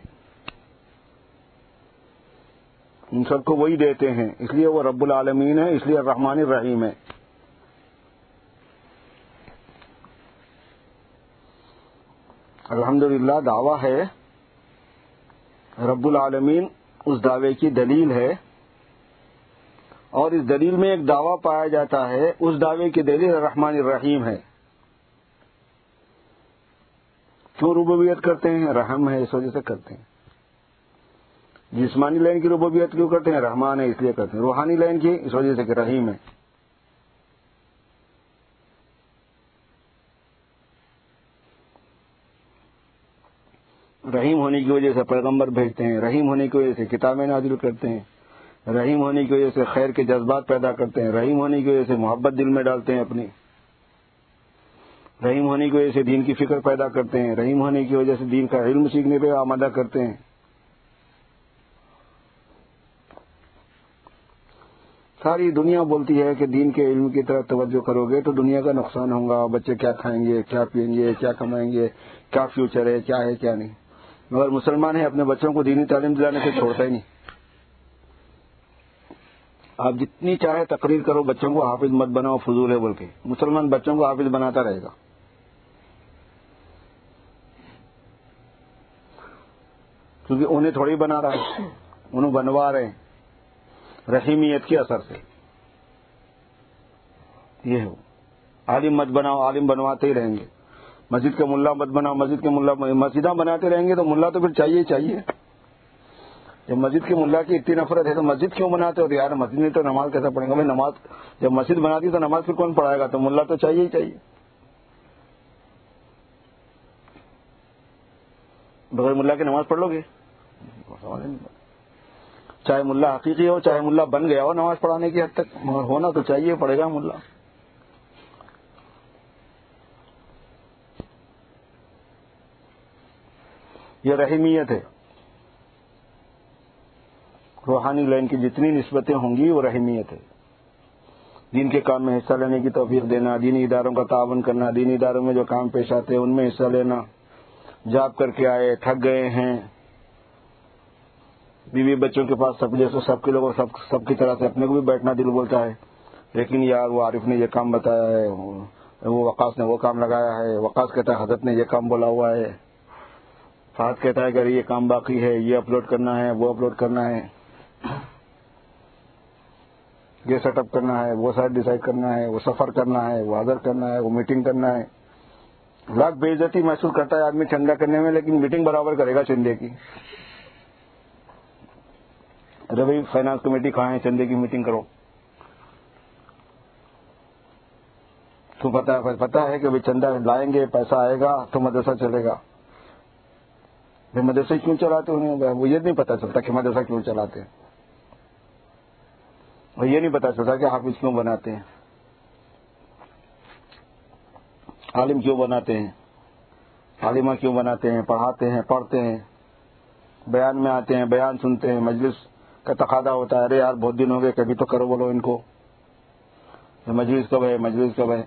ان سب کو وہی دیتے ہیں، اس لیے وہ رب العالمین ہے، اس لیے الرحمن الرحیم ہے. الحمدللہ دعویٰ ہے رب العالمین، اس دعوے کی دلیل ہے، اور اس دلیل میں ایک دعویٰ پایا جاتا ہے، اس دعوے کی دلیل الرحمن الرحیم ہے. کیوں ربوبیت کرتے ہیں؟ رحم ہے، اس وجہ سے کرتے ہیں. جسمانی لائن کی ربوبیت کیوں کرتے ہیں؟ رحمان ہے اس لیے کرتے ہیں. روحانی لائن کی اس وجہ سے کہ رحیم ہے. رحیم ہونے کی وجہ سے پیغمبر بھیجتے ہیں، رحیم ہونے کی وجہ سے کتابیں نازل کرتے ہیں، رحیم ہونے کی وجہ سے خیر کے جذبات پیدا کرتے ہیں، رحیم ہونے کی وجہ سے محبت دل میں ڈالتے ہیں اپنی، رحیم ہونے کی وجہ سے دین کی فکر پیدا کرتے ہیں، رحیم ہونے کی وجہ سے دین کا علم سیکھنے پہ آمادہ کرتے ہیں. ساری دنیا بولتی ہے کہ دین کے علم کی طرف توجہ کرو گے تو دنیا کا نقصان ہوگا، بچے کیا کھائیں گے، کیا پئیں گے، کیا کمائیں گے، کیا فیوچر ہے، کیا ہے کیا نہیں. مگر مسلمان ہے اپنے بچوں کو دینی تعلیم دلانے سے چھوڑتا ہی نہیں. آپ جتنی چاہے تقریر کرو، بچوں کو حافظ مت بناؤ، فضول ہے بول کے، مسلمان بچوں کو حافظ بناتا رہے گا. کیونکہ انہیں تھوڑی بنا رہا ہے، انہیں بنوا رہے ہیں رحیمیت کے اثر سے. یہ ہے عالم مت بناؤ، عالم بنواتے ہی رہیں گے. مسجد کے ملا مت بناؤ، مسجد کے ملا مسجدیں بناتے رہیں گے تو ملا تو پھر چاہیے ہی چاہیے. جب مسجد کے ملا کی اتنی نفرت ہے تو مسجد کیوں بناتے ہو؟ یار مسجد میں تو نماز کیسا پڑھیں گا بھائی؟ نماز جب مسجد بناتی تو نماز پھر کون پڑھائے گا؟ تو ملا تو چاہیے ہی چاہیے. بغیر ملا کی نماز پڑھ لو گے؟ چاہے ملا حقیقی ہو، چاہے ملا بن گیا ہو نماز پڑھانے کی حد تک، مگر ہونا تو چاہیے، پڑے گا ملا. یہ رحیمیت ہے. روحانی لائن کی جتنی نسبتیں ہوں گی وہ رحیمیت ہے. دین کے کام میں حصہ لینے کی توفیق دینا، دینی اداروں کا تعاون کرنا، دینی اداروں میں جو کام پیش آتے ہیں ان میں حصہ لینا. جاب کر کے آئے، تھک گئے ہیں، بیوی بچوں کے پاس سب جیسے سب کے لوگوں سب سب کی طرح سے اپنے کو بھی بیٹھنا دل بولتا ہے، لیکن یار وہ عارف نے یہ کام بتایا ہے، وہ وقاص نے وہ کام لگایا ہے، وقاص کہتا ہے حضرت نے یہ کام بولا ہوا ہے، فہد کہتا ہے کہ یہ کام باقی ہے، یہ اپلوڈ کرنا ہے، وہ اپلوڈ کرنا ہے، یہ سیٹ اپ کرنا ہے، وہ سائٹ ڈیسائیڈ کرنا ہے، وہ سفر کرنا ہے، وہ حاضر کرنا ہے، وہ میٹنگ کرنا ہے. لاکھ بے عزتی محسوس کرتا ہے آدمی چندہ کرنے میں، لیکن میٹنگ برابر کرے گا چندے کی. ارے بھائی فائنانس کمیٹی کہاں ہے، چندے کی میٹنگ کرو. تو پتا ہے پتا ہے کہ بھائی چندہ لائیں گے، پیسہ آئے گا تو مدرسہ چلے گا. مدرسے کیوں چلاتے انہیں وہ یہ نہیں پتا چلتا کہ مدرسہ کیوں چلاتے ہیں، اور یہ نہیں پتا چلتا کہ حافظ کیوں بناتے ہیں، عالم کیوں بناتے ہیں، عالمہ کیوں بناتے ہیں، پڑھاتے ہیں، پڑھتے ہیں، بیان میں آتے ہیں، بیان سنتے ہیں، مجلس کا تقاضا ہوتا ہے، ارے یار بہت دن ہو گئے کبھی تو کرو بولو ان کو، مجلس کب ہے، مجلس کب ہے.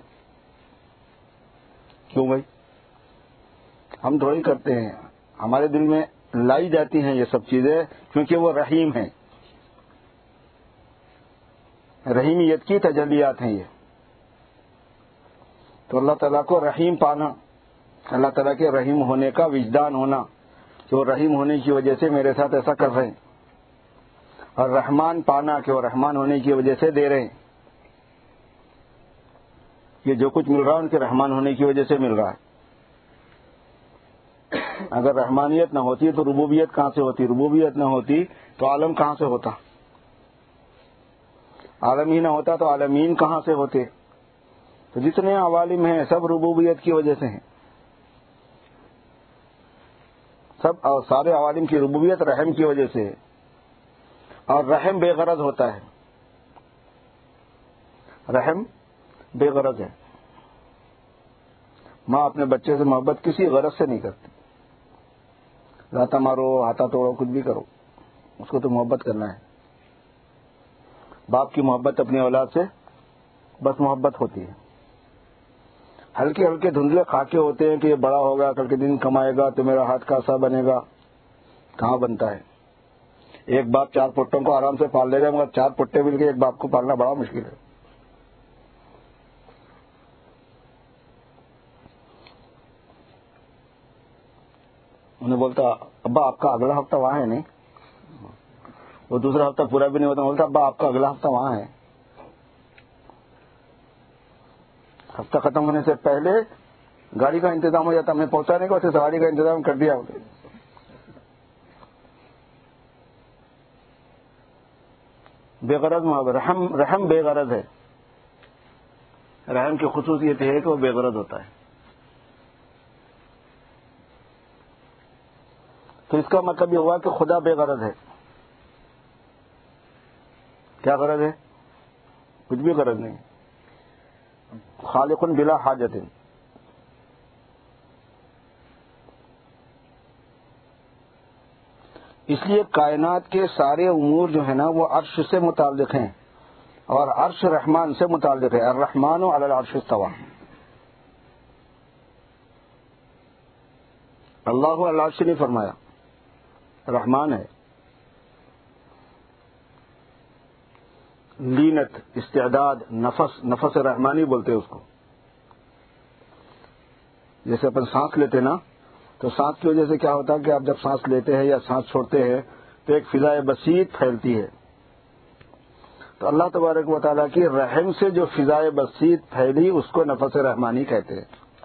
کیوں بھائی؟ ہم تھوڑی کرتے ہیں، ہمارے دل میں لائی جاتی ہیں یہ سب چیزیں کیونکہ وہ رحیم ہیں. رحیمیت کی تجلیات ہیں یہ. تو اللہ تعالیٰ کو رحیم پانا، اللہ تعالیٰ کے رحیم ہونے کا وجدان ہونا، کہ وہ رحیم ہونے کی وجہ سے میرے ساتھ ایسا کر رہے ہیں، اور رحمان پانا کہ وہ رحمان ہونے کی وجہ سے دے رہے ہیں. یہ جو کچھ مل رہا ہے ان کے رحمان ہونے کی وجہ سے مل رہا ہے. اگر رحمانیت نہ ہوتی تو ربوبیت کہاں سے ہوتی؟ ربوبیت نہ ہوتی تو عالم کہاں سے ہوتا؟ عالم ہی نہ ہوتا تو عالمین کہاں سے ہوتے؟ تو جتنے عوالم ہیں سب ربوبیت کی وجہ سے ہیں. سب اور سارے عوالم کی ربوبیت رحم کی وجہ سے ہے. اور رحم بے غرض ہوتا ہے. رحم بے غرض ہے. ماں اپنے بچے سے محبت کسی غرض سے نہیں کرتی. لاتا مارو، ہاتھا توڑو، کچھ بھی کرو، اس کو تو محبت کرنا ہے. باپ کی محبت اپنی اولاد سے بس محبت ہوتی ہے. ہلکے ہلکے دھندلے خاکے ہوتے ہیں کہ یہ بڑا ہوگا، کل کے دن کمائے گا تو میرا ہاتھ کاسا بنے گا. کہاں بنتا ہے؟ ایک باپ چار پٹوں کو آرام سے پال لے گا، مگر چار پٹے مل کے ایک باپ کو پالنا بڑا مشکل ہے. انہیں بولتا ابا آپ کا اگلا ہفتہ وہاں ہے نہیں؟ وہ دوسرا ہفتہ پورا بھی نہیں ہوتا، بولتا ابا آپ کا اگلا ہفتہ وہاں ہے. ہفتہ ختم ہونے سے پہلے گاڑی کا انتظام ہو جاتا، ہمیں پہنچانے کا اسے سواری کا انتظام کر دیا. بے غرض محبت. رحم رحم بے غرض ہے. رحم کی خصوصیت یہ ہے کہ وہ بے غرض ہوتا ہے. تو اس کا مطلب یہ ہوا کہ خدا بے غرض ہے. کیا غرض ہے؟ کچھ بھی غرض نہیں. خالق بلا حاجت. اس لیے کائنات کے سارے امور جو ہے نا وہ عرش سے متعلق ہیں، اور عرش رحمان سے متعلق ہے. الرحمن علی العرش استویٰ. اللہ علی العرش نہیں فرمایا، رحمان ہے. لینت، استعداد، نفس، نفس رحمانی بولتے ہیں اس کو. جیسے اپن سانس لیتے نا، تو سانس کی وجہ سے کیا ہوتا ہے کہ آپ جب سانس لیتے ہیں یا سانس چھوڑتے ہیں تو ایک فضائے بسیط پھیلتی ہے. تو اللہ تبارک و تعالیٰ کی رحم سے جو فضائے بسیط پھیلی اس کو نفس رحمانی کہتے ہیں.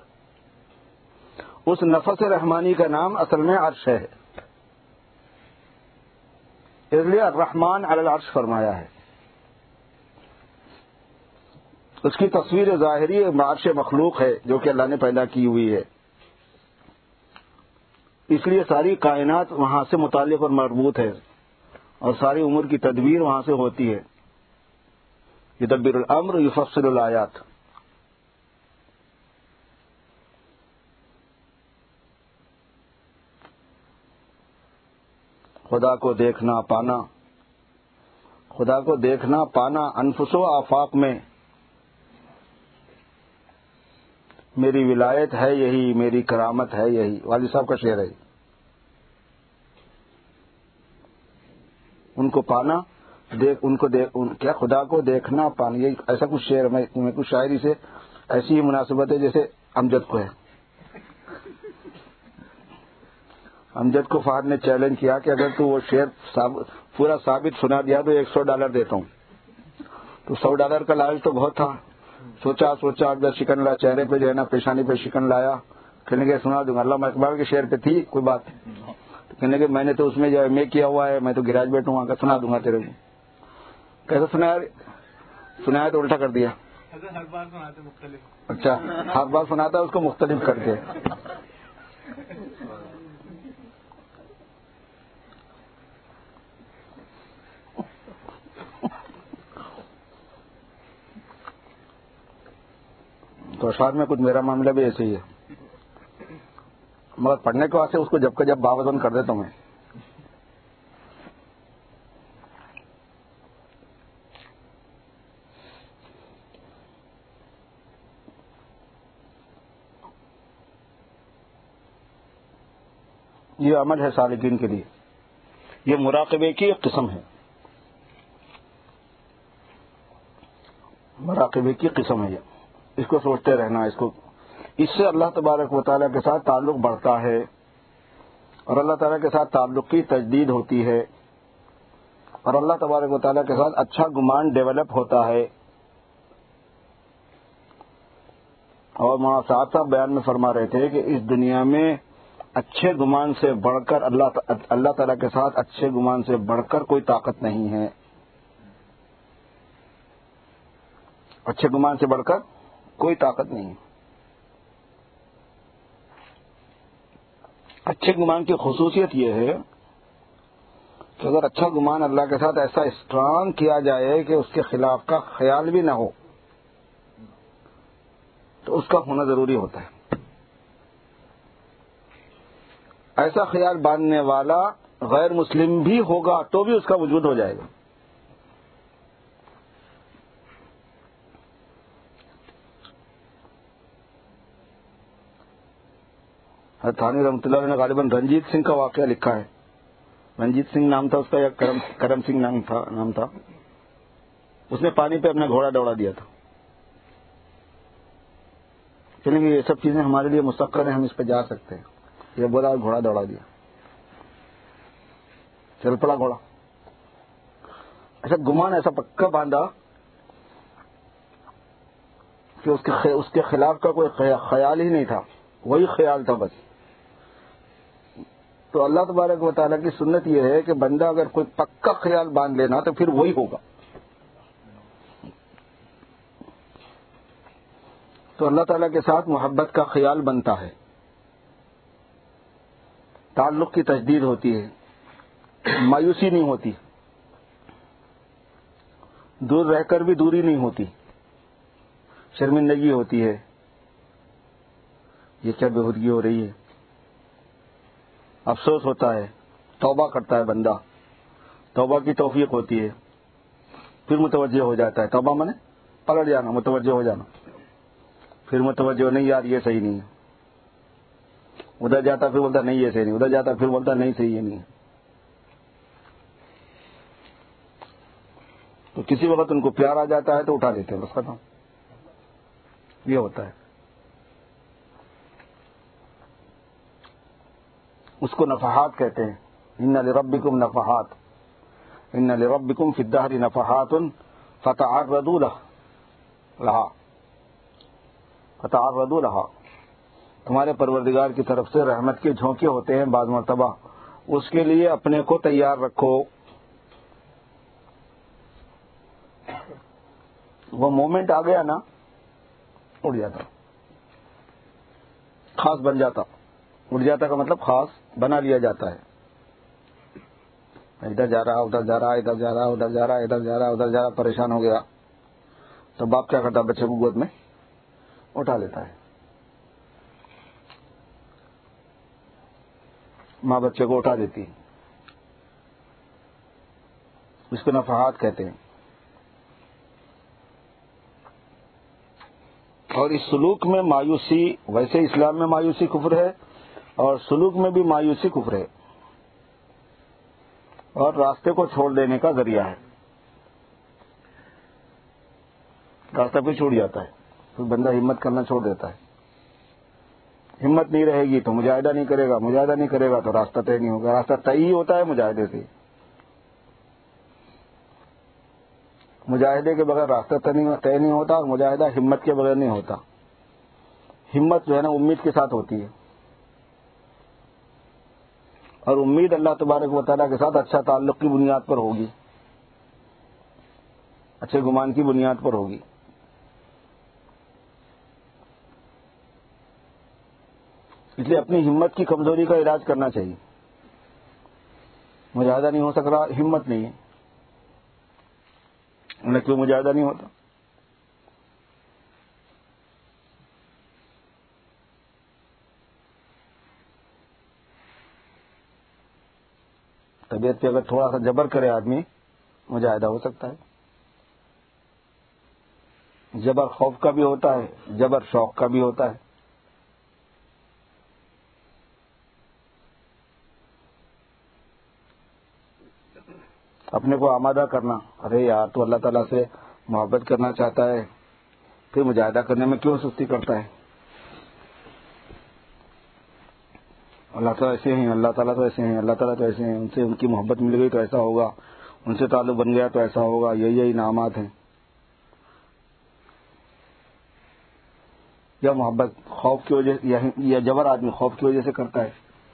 اس نفس رحمانی کا نام اصل میں عرش ہے، اس لیے الرحمن علی العرش فرمایا ہے. اس کی تصویر ظاہری عرش مخلوق ہے جو کہ اللہ نے پیدا کی ہوئی ہے. اس لیے ساری کائنات وہاں سے متعلق اور مربوط ہے، اور ساری امور کی تدبیر وہاں سے ہوتی ہے. یدبر الامر یفصل الآیات. خدا کو دیکھنا پانا، خدا کو دیکھنا پانا انفس و آفاق میں میری ولایت ہے یہی، میری کرامت ہے یہی. والد صاحب کا شعر ہے. ان کو پانا، دیکھ ان کو دیکھ ان کیا خدا کو دیکھنا پانا، یہ ایسا کچھ شعر میں میں کچھ شاعری سے ایسی ہی مناسبت ہے جیسے امجد کو ہے. امجد کو فہد نے چیلنج کیا کہ اگر تو وہ شعر پورا ثابت سنا دیا تو ایک سو ڈالر دیتا ہوں. تو سو ڈالر کا لالچ تو بہت تھا. سوچا سوچا اگر شکن لایا چہرے پہ جو ہے نا پیشانی پہ شکن لایا. کہنے کے سنا دوں گا. علامہ اقبال کے شعر پہ تھی کوئی بات. کہنے کے میں نے تو اس میں جو ہے میں کیا ہوا ہے، میں تو گریجویٹ ہوں، آ سنا دوں گا تیرے کو. کیسے سنایا؟ سنایا تو الٹا کر دیا. ہر بار سناتے مختلف. اچھا ہر بار سناتا ہے اس کو مختلف کر کے. تو اشعار میں کچھ میرا معاملہ بھی ایسے ہی ہے، مگر پڑھنے کے واسطے اس کو جب کا جب باوزن کر دیتا ہوں میں. یہ عمل ہے سالکین کے لیے، یہ مراقبے کی ایک قسم ہے. مراقبے کی قسم ہے یہ. اس کو سوچتے رہنا، اس کو اس سے اللہ تبارک و تعالیٰ کے ساتھ تعلق بڑھتا ہے. اور اللہ تعالیٰ کے ساتھ تعلق کی تجدید ہوتی ہے، اور اللہ تبارک و تعالیٰ کے ساتھ اچھا گمان ڈیولپ ہوتا ہے. اور مولانا صاحب صاحب بیان میں فرما رہے تھے کہ اس دنیا میں اچھے گمان سے بڑھ کر اللہ اللہ تعالیٰ کے ساتھ اچھے گمان سے بڑھ کر کوئی طاقت نہیں ہے. اچھے گمان سے بڑھ کر کوئی طاقت نہیں. اچھے گمان کی خصوصیت یہ ہے کہ اگر اچھا گمان اللہ کے ساتھ ایسا اسٹرانگ کیا جائے کہ اس کے خلاف کا خیال بھی نہ ہو تو اس کا ہونا ضروری ہوتا ہے. ایسا خیال باندھنے والا غیر مسلم بھی ہوگا تو بھی اس کا وجود ہو جائے گا. تھانی رحمۃ اللہ نے غالباً رنجیت سنگھ کا واقعہ لکھا ہے. رنجیت سنگھ نام تھا اس کا یا کرم کرم سنگھ نام تھا نام تھا اس نے پانی پہ اپنا گھوڑا دوڑا دیا تھا. چلیں گے یہ سب چیزیں ہمارے لیے مستقر ہیں، ہم اس پہ جا سکتے ہیں. یہ بولا گھوڑا دوڑا دیا، چل پڑا گھوڑا. ایسا گمان ایسا پکا باندھا کہ اس کے اس کے خلاف کا کوئی خیال ہی نہیں تھا، وہی خیال تھا بس. تو اللہ تبارک و تعالیٰ کی سنت یہ ہے کہ بندہ اگر کوئی پکا خیال باندھ لینا تو پھر وہی ہوگا. تو اللہ تعالیٰ کے ساتھ محبت کا خیال بنتا ہے، تعلق کی تجدید ہوتی ہے، مایوسی نہیں ہوتی، دور رہ کر بھی دوری نہیں ہوتی، شرمندگی ہوتی ہے یہ کیا بےہودگی ہو رہی ہے، افسوس ہوتا ہے، توبہ کرتا ہے بندہ، توبہ کی توفیق ہوتی ہے، پھر متوجہ ہو جاتا ہے. توبہ مانے پلٹ جانا، متوجہ ہو جانا. پھر متوجہ نہیں یار یہ صحیح نہیں ہے، ادھر جاتا پھر بولتا نہیں یہ صحیح نہیں، ادھر جاتا پھر بولتا نہیں صحیح یہ نہیں ہے. تو کسی وقت ان کو پیار آ جاتا ہے تو اٹھا دیتے ہیں، بس ختم. یہ ہوتا ہے. اس کو نفحات کہتے ہیں. ان لربکم نفحات، ان لربکم فی الدہر نفحات فتعرضوا لها فتعرضوا لها. تمہارے پروردگار کی طرف سے رحمت کے جھونکے ہوتے ہیں بعض مرتبہ، اس کے لیے اپنے کو تیار رکھو. وہ مومنٹ آ گیا نا، اڑ جاتا، خاص بن جاتا. اڑ جاتا کا مطلب خاص بنا لیا جاتا ہے. ادھر جا رہا ادھر جا رہا ادھر جا رہا ادھر جا رہا ادھر جا رہا ادھر جا رہا پریشان ہو گیا تو باپ کیا کرتا؟ بچے کو گود میں اٹھا لیتا ہے. ماں بچے کو اٹھا دیتی ہے. اس کو نفحات کہتے ہیں. اور اس سلوک میں مایوسی، ویسے اسلام میں مایوسی کفر ہے اور سلوک میں بھی مایوسی کفر ہے اور راستے کو چھوڑ دینے کا ذریعہ ہے. راستہ پہ چھوڑ جاتا ہے، پھر بندہ ہمت کرنا چھوڑ دیتا ہے. ہمت نہیں رہے گی تو مجاہدہ نہیں کرے گا، مجاہدہ نہیں کرے گا تو راستہ طے نہیں ہوگا. راستہ طے ہی ہوتا ہے مجاہدے سے. مجاہدے کے بغیر راستہ طے نہیں ہوتا اور مجاہدہ ہمت کے بغیر نہیں ہوتا. ہمت جو ہے نا امید کے ساتھ ہوتی ہے، اور امید اللہ تبارک و تعالیٰ کے ساتھ اچھا تعلق کی بنیاد پر ہوگی، اچھے گمان کی بنیاد پر ہوگی. اس لیے اپنی ہمت کی کمزوری کا علاج کرنا چاہیے. مجاہدہ نہیں ہو سک رہا، ہمت نہیں ہے. انہیں کیوں مجاہدہ نہیں ہوتا؟ طبیعت پہ اگر تھوڑا سا جبر کرے آدمی مجاہدہ ہو سکتا ہے. جبر خوف کا بھی ہوتا ہے، جبر شوق کا بھی ہوتا ہے. اپنے کو آمادہ کرنا، ارے یار تو اللہ تعالیٰ سے محبت کرنا چاہتا ہے، پھر مجاہدہ کرنے میں کیوں سستی کرتا ہے؟ اللہ تعالیٰ ایسے ہیں، اللہ تعالیٰ تو ایسے ہیں، اللہ تعالیٰ تو ایسے ہیں، ان سے ان کی محبت مل گئی تو ایسا ہوگا، ان سے تعلق بن گیا تو ایسا ہوگا، یہی یہی انعامات ہیں. یا محبت خوف کی وجہ یا, یا جبر آدمی خوف کی وجہ سے کرتا ہے.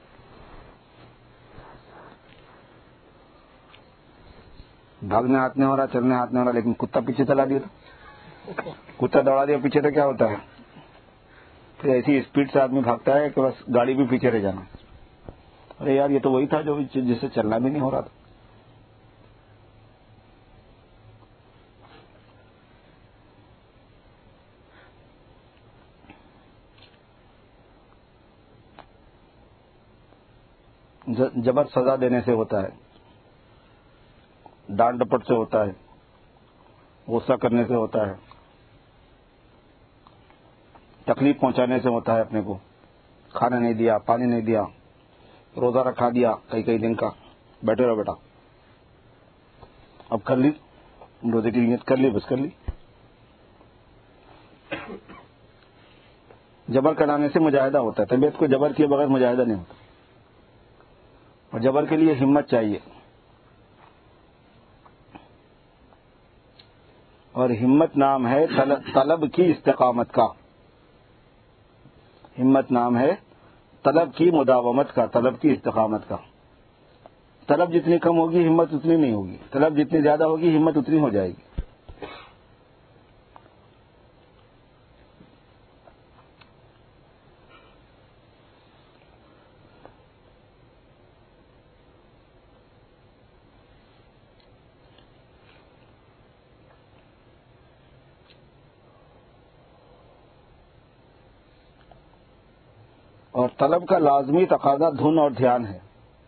بھاگنے ہاتھ نہیں ہو رہا، چلنے ہاتھ نہیں ہو رہا، لیکن کتا پیچھے چلا دیا تو کتا دوڑا دیا پیچھے تو کیا ہوتا ہے؟ پھر ایسی اسپیڈ سے آدمی بھاگتا ہے کہ بس گاڑی بھی پیچھے رہ جانا. ارے یار یہ تو وہی تھا جو جس سے چلنا بھی نہیں ہو رہا تھا. جبر سزا دینے سے ہوتا ہے، ڈانٹ ڈپٹ سے ہوتا ہے، غصہ کرنے سے ہوتا ہے، تکلیف پہنچانے سے ہوتا ہے. اپنے کو کھانا نہیں دیا، پانی نہیں دیا، روزہ رکھا دیا کئی کئی دن کا، بیٹھے رہو بیٹا، اب کر لی روزے کی نیت، کر لی بس کر لی. جبر کرانے سے مجاہدہ ہوتا ہے. طبیعت کو جبر کیے بغیر مجاہدہ نہیں ہوتا، اور جبر کے لیے ہمت چاہیے، اور ہمت نام ہے طلب کی استقامت کا. ہمت نام ہے طلب کی مداومت کا، طلب کی استقامت کا. طلب جتنی کم ہوگی ہمت اتنی نہیں ہوگی، طلب جتنی زیادہ ہوگی ہمت اتنی ہو جائے گی. اور طلب کا لازمی تقاضا دھن اور دھیان ہے.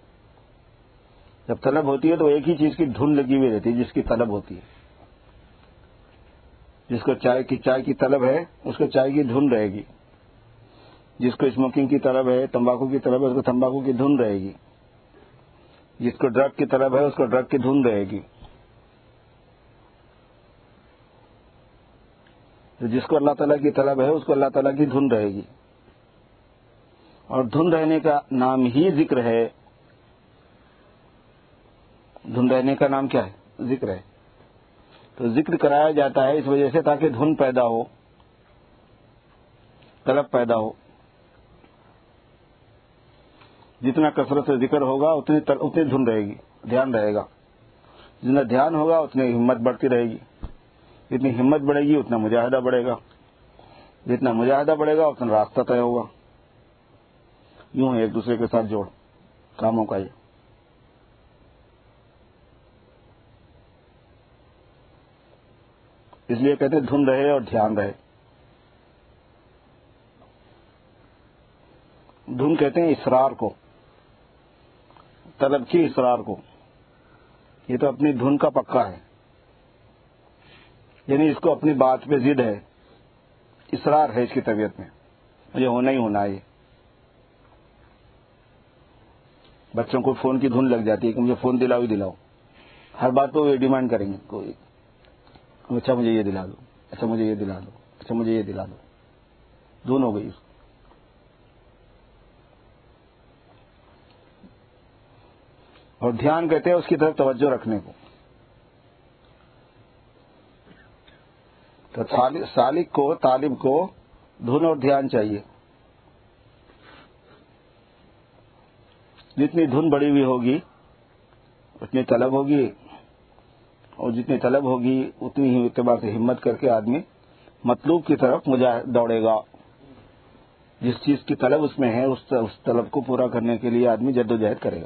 جب طلب ہوتی ہے تو ایک ہی چیز کی دھن لگی ہوئی رہتی ہے جس کی طلب ہوتی ہے. جس کو چائے کی چائے کی طلب ہے اس کو چائے کی دھن رہے گی، جس کو اسموکنگ کی طلب ہے، تمباکو کی طلب ہے، اس کو تمباکو کی دھن رہے گی، جس کو ڈرگ کی طلب ہے اس کو ڈرگ کی دھن رہے گی، جس کو اللہ تعالیٰ کی طلب ہے اس کو اللہ تعالیٰ کی دھن رہے گی. اور دھن رہنے کا نام ہی ذکر ہے. دھن رہنے کا نام کیا ہے؟ ذکر ہے. تو ذکر کرایا جاتا ہے اس وجہ سے تاکہ دھن پیدا ہو، طلب پیدا ہو. جتنا کثرت سے ذکر ہوگا اتنی اتنی دھن رہے گی، دھیان رہے گا. جتنا دھیان ہوگا اتنی ہمت بڑھتی رہے گی، جتنی ہمت بڑھے گی اتنا مجاہدہ بڑھے گا، جتنا مجاہدہ بڑھے گا اتنا راستہ طے ہوگا. یوں ہے ایک دوسرے کے ساتھ جوڑ کاموں کا. یہ اس لیے کہتے ہیں دھن رہے اور دھیان رہے. دھن کہتے ہیں اصرار کو، طلب کی اصرار کو. یہ تو اپنی دھن کا پکا ہے، یعنی اس کو اپنی بات پہ ضد ہے، اصرار ہے اس کی طبیعت میں، مجھے ہونا ہی ہونا ہے. یہ بچوں کو فون کی دھن لگ جاتی ہے کہ مجھے فون دلاؤ ہی دلاؤ. ہر بات پہ وہ ڈیمانڈ کریں گے، کوئی اچھا مجھے یہ دلا دو، اچھا مجھے یہ دلا دو، اچھا مجھے یہ دلا دو. دھن ہو گئی اس کو. اور دھیان کہتے ہیں اس کی طرف توجہ رکھنے کو. تو سالک کو، طالب کو دھن اور دھیان چاہیے. جتنی دھن بڑی ہوئی ہوگی اتنی طلب ہوگی، اور جتنی طلب ہوگی اتنی ہی اعتبار سے ہمت کر کے آدمی مطلوب کی طرف مجاہد دوڑے گا. جس چیز کی طلب اس میں ہے اس طلب کو پورا کرنے کے لیے آدمی جد و جہد کرے گا.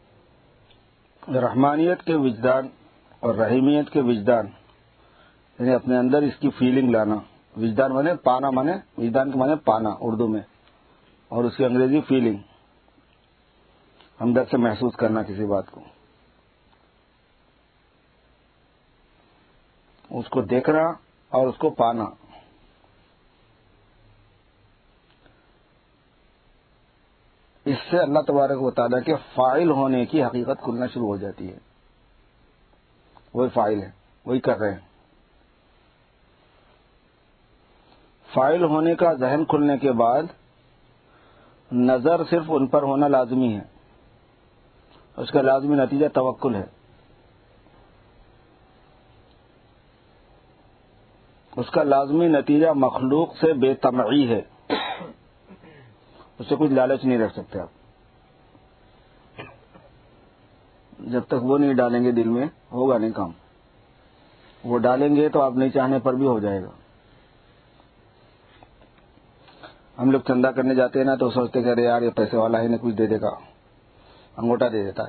رحمانیت کے وجدان اور رحیمیت کے وجدان، یعنی اپنے اندر اس کی فیلنگ لانا. وجدان مانے پانا، مانے وجدان کے مانے پانا اردو میں، اور اس کی انگریزی فیلنگ، ہمدرد سے محسوس کرنا کسی بات کو، اس کو دیکھنا اور اس کو پانا. اس سے اللہ تبارک و تعالیٰ کے فاعل ہونے کی حقیقت کھلنا شروع ہو جاتی ہے. وہی فاعل ہے، وہی کر رہے ہیں. فاعل ہونے کا ذہن کھلنے کے بعد نظر صرف ان پر ہونا لازمی ہے، اس کا لازمی نتیجہ توکل ہے. اس کا لازمی نتیجہ مخلوق سے بے طمعی ہے، اس سے کچھ لالچ نہیں رکھ سکتے آپ. جب تک وہ نہیں ڈالیں گے دل میں ہوگا نہیں کام. وہ ڈالیں گے تو آپ نہیں چاہنے پر بھی ہو جائے گا. ہم لوگ چندہ کرنے جاتے ہیں نا تو سوچتے کہ ارے یار یہ پیسے والا ہے، انہیں کچھ دے دے گا، انگوٹا دے دیتا ہے.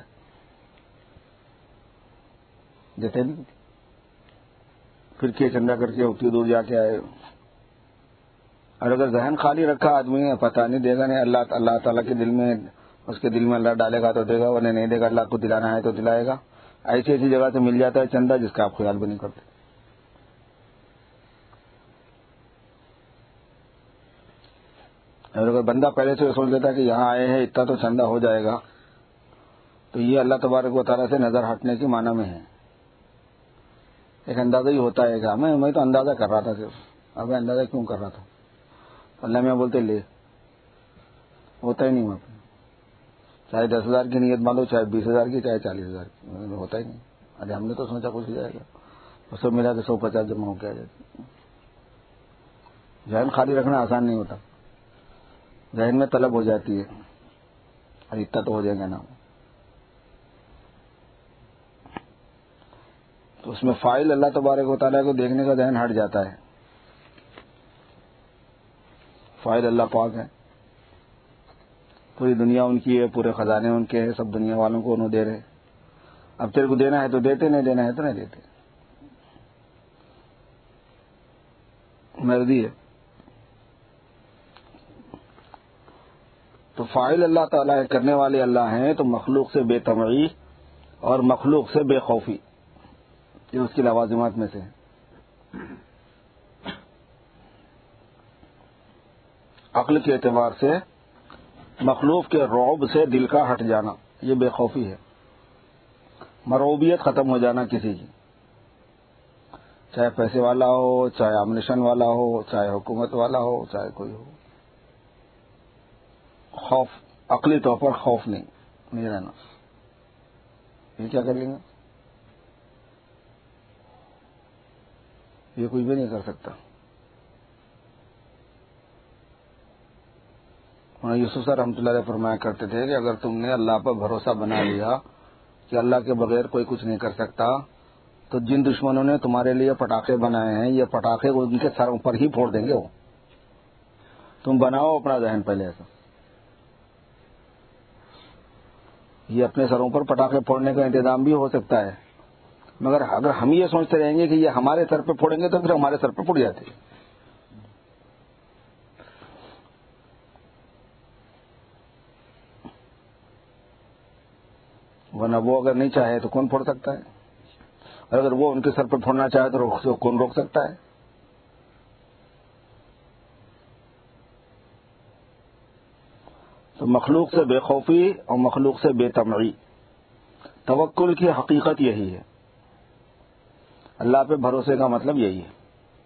دیتے نہیں، پھر کیا چندہ کر کے اتنی دور جا کے آئے. اور اگر ذہن خالی رکھا آدمی نے، پتہ نہیں دے گا نہیں، اللہ اللہ تعالیٰ کے دل میں، اس کے دل میں اللہ ڈالے گا تو دے گا، ورنہ نہیں دے گا. اللہ کو دلانا ہے تو دلائے گا. ایسی ایسی جگہ سے مل جاتا ہے چندہ جس کا آپ خیال بھی نہیں کرتے. اور اگر بندہ پہلے سے سوچ لیتا ہے کہ یہاں آئے ہیں اتنا تو چندہ ہو جائے گا، تو یہ اللہ تبارک و تعالیٰ سے نظر ہٹنے کے معنی میں ہے. ایک اندازہ ہی ہوتا ہے کہ میں میں تو اندازہ کر رہا تھا صرف. اب میں اندازہ کیوں کر رہا تھا؟ اللہ میں بولتے لے، ہوتا ہی نہیں وہاں پہ. چاہے دس ہزار کی نیت باندھو، چاہے بیس ہزار کی، چاہے چالیس ہزار کی، ہوتا ہی نہیں. ارے ہم نے تو سوچا کچھ ہو جائے گا، اس سے ملا کے سو پچاس جمع ہو کے آ جاتے. ذہن خالی رکھنا آسان نہیں ہوتا. ذہن میں طلب ہو جاتی ہے اور اتنا تو ہو جائے گا نا. تو اس میں فائل اللہ تبارک و تعالیٰ کو دیکھنے کا ذہن ہٹ جاتا ہے. فائل اللہ پاک ہے، پوری دنیا ان کی ہے، پورے خزانے ان کے ہیں، سب دنیا والوں کو انہوں دے رہے. اب تیرے کو دینا ہے تو دیتے، نہیں دینا ہے تو نہیں دیتے. مرضی ہے. تو فاعل اللہ تعالیٰ ہے، کرنے والے اللہ ہیں. تو مخلوق سے بے طمعی اور مخلوق سے بے خوفی، یہ اس کی لوازمات میں سے ہے. عقل کے اعتبار سے مخلوق کے رعب سے دل کا ہٹ جانا، یہ بے خوفی ہے. مرعوبیت ختم ہو جانا کسی کی، چاہے پیسے والا ہو، چاہے امنیشن والا ہو، چاہے حکومت والا ہو، چاہے کوئی ہو. خوف، عقلی طور پر خوف نہیں نہیں رہنا. یہ کیا کر لیں گے؟ یہ کوئی بھی نہیں کر سکتا. یوسف سر رحمۃ اللہ علیہ فرمایا کرتے تھے کہ اگر تم نے اللہ پر بھروسہ بنا لیا کہ اللہ کے بغیر کوئی کچھ نہیں کر سکتا، تو جن دشمنوں نے تمہارے لیے پٹاخے بنائے ہیں، یہ پٹاخے ان کے سروں پر ہی پھوڑ دیں گے. وہ تم بناؤ اپنا ذہن پہلے ایسا. یہ اپنے سروں پر پٹاخے پھوڑنے کا انتظام بھی ہو سکتا ہے، مگر اگر ہم یہ سوچتے رہیں گے کہ یہ ہمارے سر پہ پھوڑیں گے تو پھر ہمارے سر پہ پھوڑ جاتے ہیں. ورنہ وہ اگر نہیں چاہے تو کون پھوڑ سکتا ہے؟ اور اگر وہ ان کے سر پہ پھوڑنا چاہے تو کون روک سکتا ہے؟ تو مخلوق سے بے خوفی اور مخلوق سے بے طمعی، توکل کی حقیقت یہی ہے. اللہ پہ بھروسے کا مطلب یہی ہے.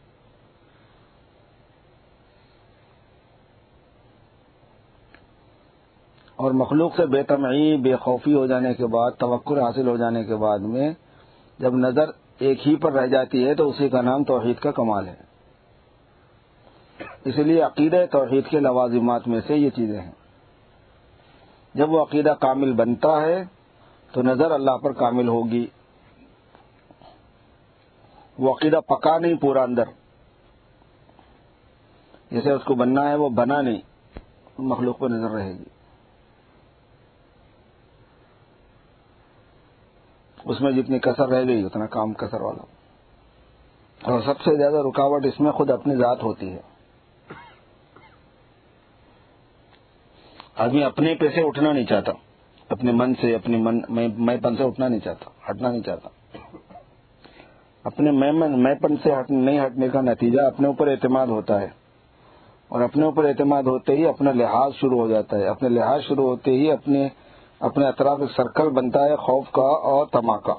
اور مخلوق سے بے طمعی، بے خوفی ہو جانے کے بعد، توکل حاصل ہو جانے کے بعد میں جب نظر ایک ہی پر رہ جاتی ہے تو اسی کا نام توحید کا کمال ہے. اس لیے عقیدہ توحید کے لوازمات میں سے یہ چیزیں ہیں. جب وہ عقیدہ کامل بنتا ہے تو نظر اللہ پر کامل ہوگی. وہ عقیدہ پکا نہیں پورا اندر، جیسے اس کو بننا ہے وہ بنا نہیں، مخلوق پر نظر رہے گی. اس میں جتنی کسر رہ گئی اتنا کام کسر والا. اور سب سے زیادہ رکاوٹ اس میں خود اپنی ذات ہوتی ہے. آدمی اپنے پہ سے اٹھنا نہیں چاہتا، اپنے من سے، اپنے من میں پن سے اٹھنا نہیں چاہتا، ہٹنا نہیں چاہتا. اپنے میں پن سے نہیں ہٹنے کا نتیجہ اپنے اوپر اعتماد ہوتا ہے، اور اپنے اوپر اعتماد ہوتے ہی اپنا لحاظ شروع ہو جاتا ہے. اپنے لحاظ شروع ہوتے ہی اپنے اپنے اطراف ایک سرکل بنتا ہے خوف کا اور طمع کا.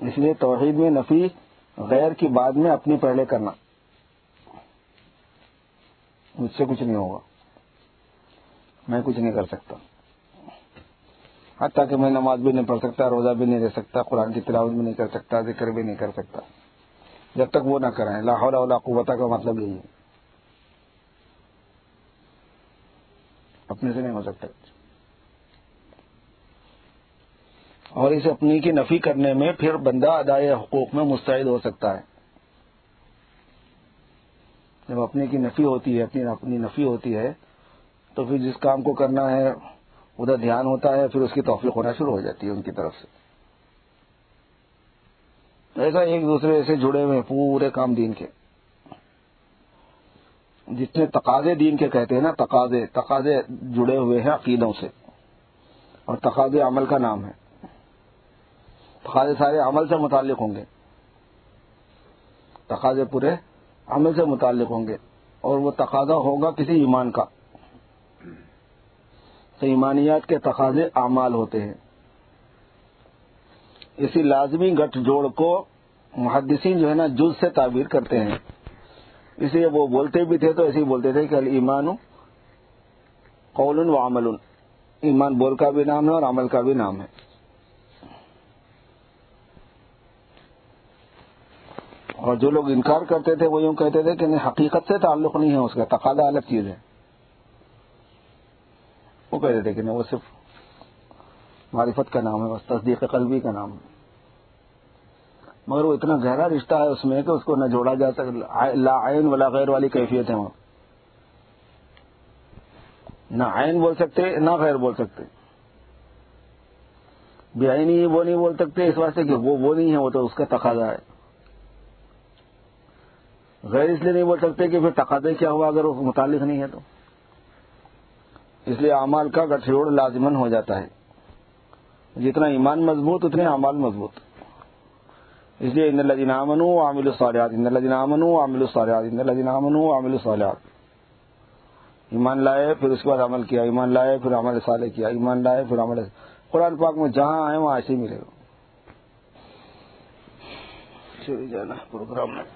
اس لیے توحید میں نفی غیر کی بعد میں اپنی پہلے کرنا. مجھ سے کچھ نہیں ہوگا، میں کچھ نہیں کر سکتا، حتیٰ کہ میں نماز بھی نہیں پڑھ سکتا، روزہ بھی نہیں رہ سکتا، قرآن کی تلاوت بھی نہیں کر سکتا، ذکر بھی نہیں کر سکتا، جب تک وہ نہ کریں. لا حول ولا قوت کا مطلب یہی ہے، اپنے سے نہیں ہو سکتا. اور اس اپنی کی نفی کرنے میں پھر بندہ ادائے حقوق میں مستعد ہو سکتا ہے. جب اپنے کی نفی ہوتی ہے، اپنی اپنی نفی ہوتی ہے، تو پھر جس کام کو کرنا ہے ادھر دھیان ہوتا ہے، پھر اس کی توفیق ہونا شروع ہو جاتی ہے ان کی طرف سے. ایسا ایک دوسرے سے جڑے ہوئے پورے کام دین کے، جتنے تقاضے دین کے کہتے ہیں نا، تقاضے تقاضے جڑے ہوئے ہیں عقیدوں سے، اور تقاضے عمل کا نام ہے. تقاضے سارے عمل سے متعلق ہوں گے، تقاضے پورے عمل سے متعلق ہوں گے، اور وہ تقاضا ہوگا کسی ایمان کا. تو ایمانیات کے تقاضے اعمال ہوتے ہیں. اسی لازمی گٹھ جوڑ کو محدثین جو ہے نا جز سے تعبیر کرتے ہیں. اس لیے وہ بولتے بھی تھے تو ایسے ہی بولتے تھے کہ الایمان قول و عمل. ایمان بول کا بھی نام ہے اور عمل کا بھی نام ہے. اور جو لوگ انکار کرتے تھے وہ یوں کہتے تھے کہ نہیں، حقیقت سے تعلق نہیں ہے اس کا، تقاضا الگ چیز ہے. وہ کہتے تھے کہ نہیں، وہ صرف معرفت کا نام ہے، بس تصدیق قلبی کا نام ہے. مگر وہ اتنا گہرا رشتہ ہے اس میں کہ اس کو نہ جوڑا جا سکتا. لا عین ولا غیر والی کیفیت ہے وہاں، نہ عین بول سکتے نہ غیر بول سکتے. بے عینی وہ نہیں بول سکتے اس واسطے کہ وہ وہ نہیں ہے، وہ تو اس کا تقاضا ہے. غیر اس لیے نہیں بول سکتے کہ پھر تقاضے کیا ہوا اگر وہ متعلق نہیں ہے تو. اس لیے اعمال کا گٹھجوڑ لازمن ہو جاتا ہے. جتنا ایمان مضبوط اتنے اعمال مضبوط. اس لیے ان الذین آمنوا وعملوا الصالحات، ان الذین آمنوا وعملوا الصالحات، ان الذین آمنوا وعملوا الصالحات. ایمان لائے پھر اس کے بعد عمل کیا، ایمان لائے پھر عمل صالح کیا، ایمان لائے پھر عمل. قرآن پاک میں جہاں آئے وہاں ایسے ہی ملے گا. چلی جانا پروگرام میں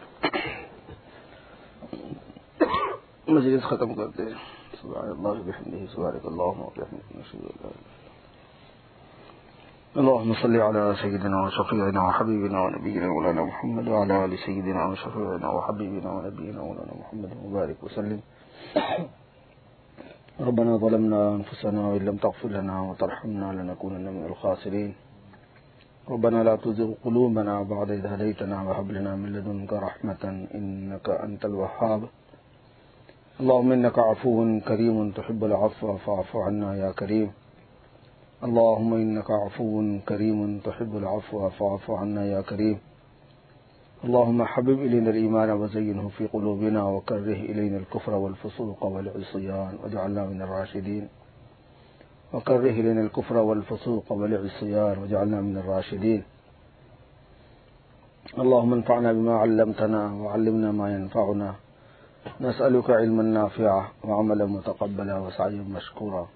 مجلس ختم کرتے ہیں. سبحان اللہ وبحمدہ، سبحانک اللہم وبحمدک، نشہد ان لا الہ الا انت. اللهم صل على سيدنا وشفيعنا وحبيبنا ونبينا مولانا محمد وعلى آل سيدنا وشفيعنا وحبيبنا ونبينا مولانا محمد وبارك وسلم. ربنا ظلمنا أنفسنا وإن لم تغفر لنا وترحمنا لنكونن من الخاسرين. ربنا لا تزغ قلوبنا بعد إذ هديتنا وهب لنا من لدنك رحمة إنك أنت الوهاب. اللهم إنك عفو كريم تحب العفو فاعف عنا يا كريم. اللهم إنك عفو كريم تحب العفو فاعف عنا يا كريم. اللهم حبب إلينا الإيمان وزينه في قلوبنا وكره إلينا الكفر والفسوق والعصيان واجعلنا من الراشدين. وكره إلينا الكفر والفسوق والعصيان واجعلنا من الراشدين. اللهم انفعنا بما علمتنا وعلمنا ما ينفعنا. نسألك علما نافعا وعملا متقبلا وسعيا مشكورا.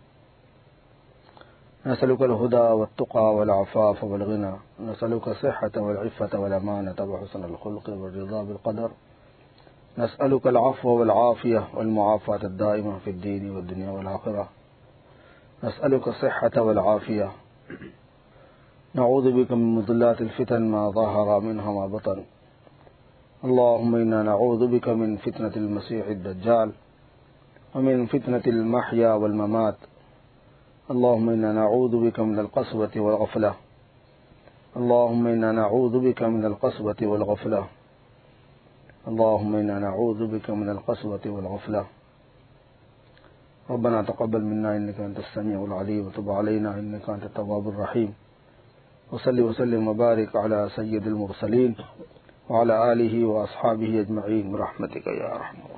نسألك الهدى والتقى والعفاف والغنى. نسألك الصحة والعفة والأمانة وحسن الخلق والرضا بالقدر. نسألك العفو والعافية والمعافاة الدائمة في الدين والدنيا والآخرة. نسألك الصحة والعافية. نعوذ بك من مضلات الفتن ما ظهر منها ما بطن. اللهم إنا نعوذ بك من فتنة المسيح الدجال ومن فتنة المحيا والممات. اللهم إنا نعوذ بك من القسوة والغفلة. اللهم إنا نعوذ بك من القسوة والغفلة. اللهم إنا نعوذ بك من القسوة والغفلة. ربنا تقبل منا إنك أنت السميع العليم وتب علينا إنك أنت التواب الرحيم. وصل وسلم وبارك على سيد المرسلين وعلى آله وأصحابه أجمعين برحمتك يا أرحم.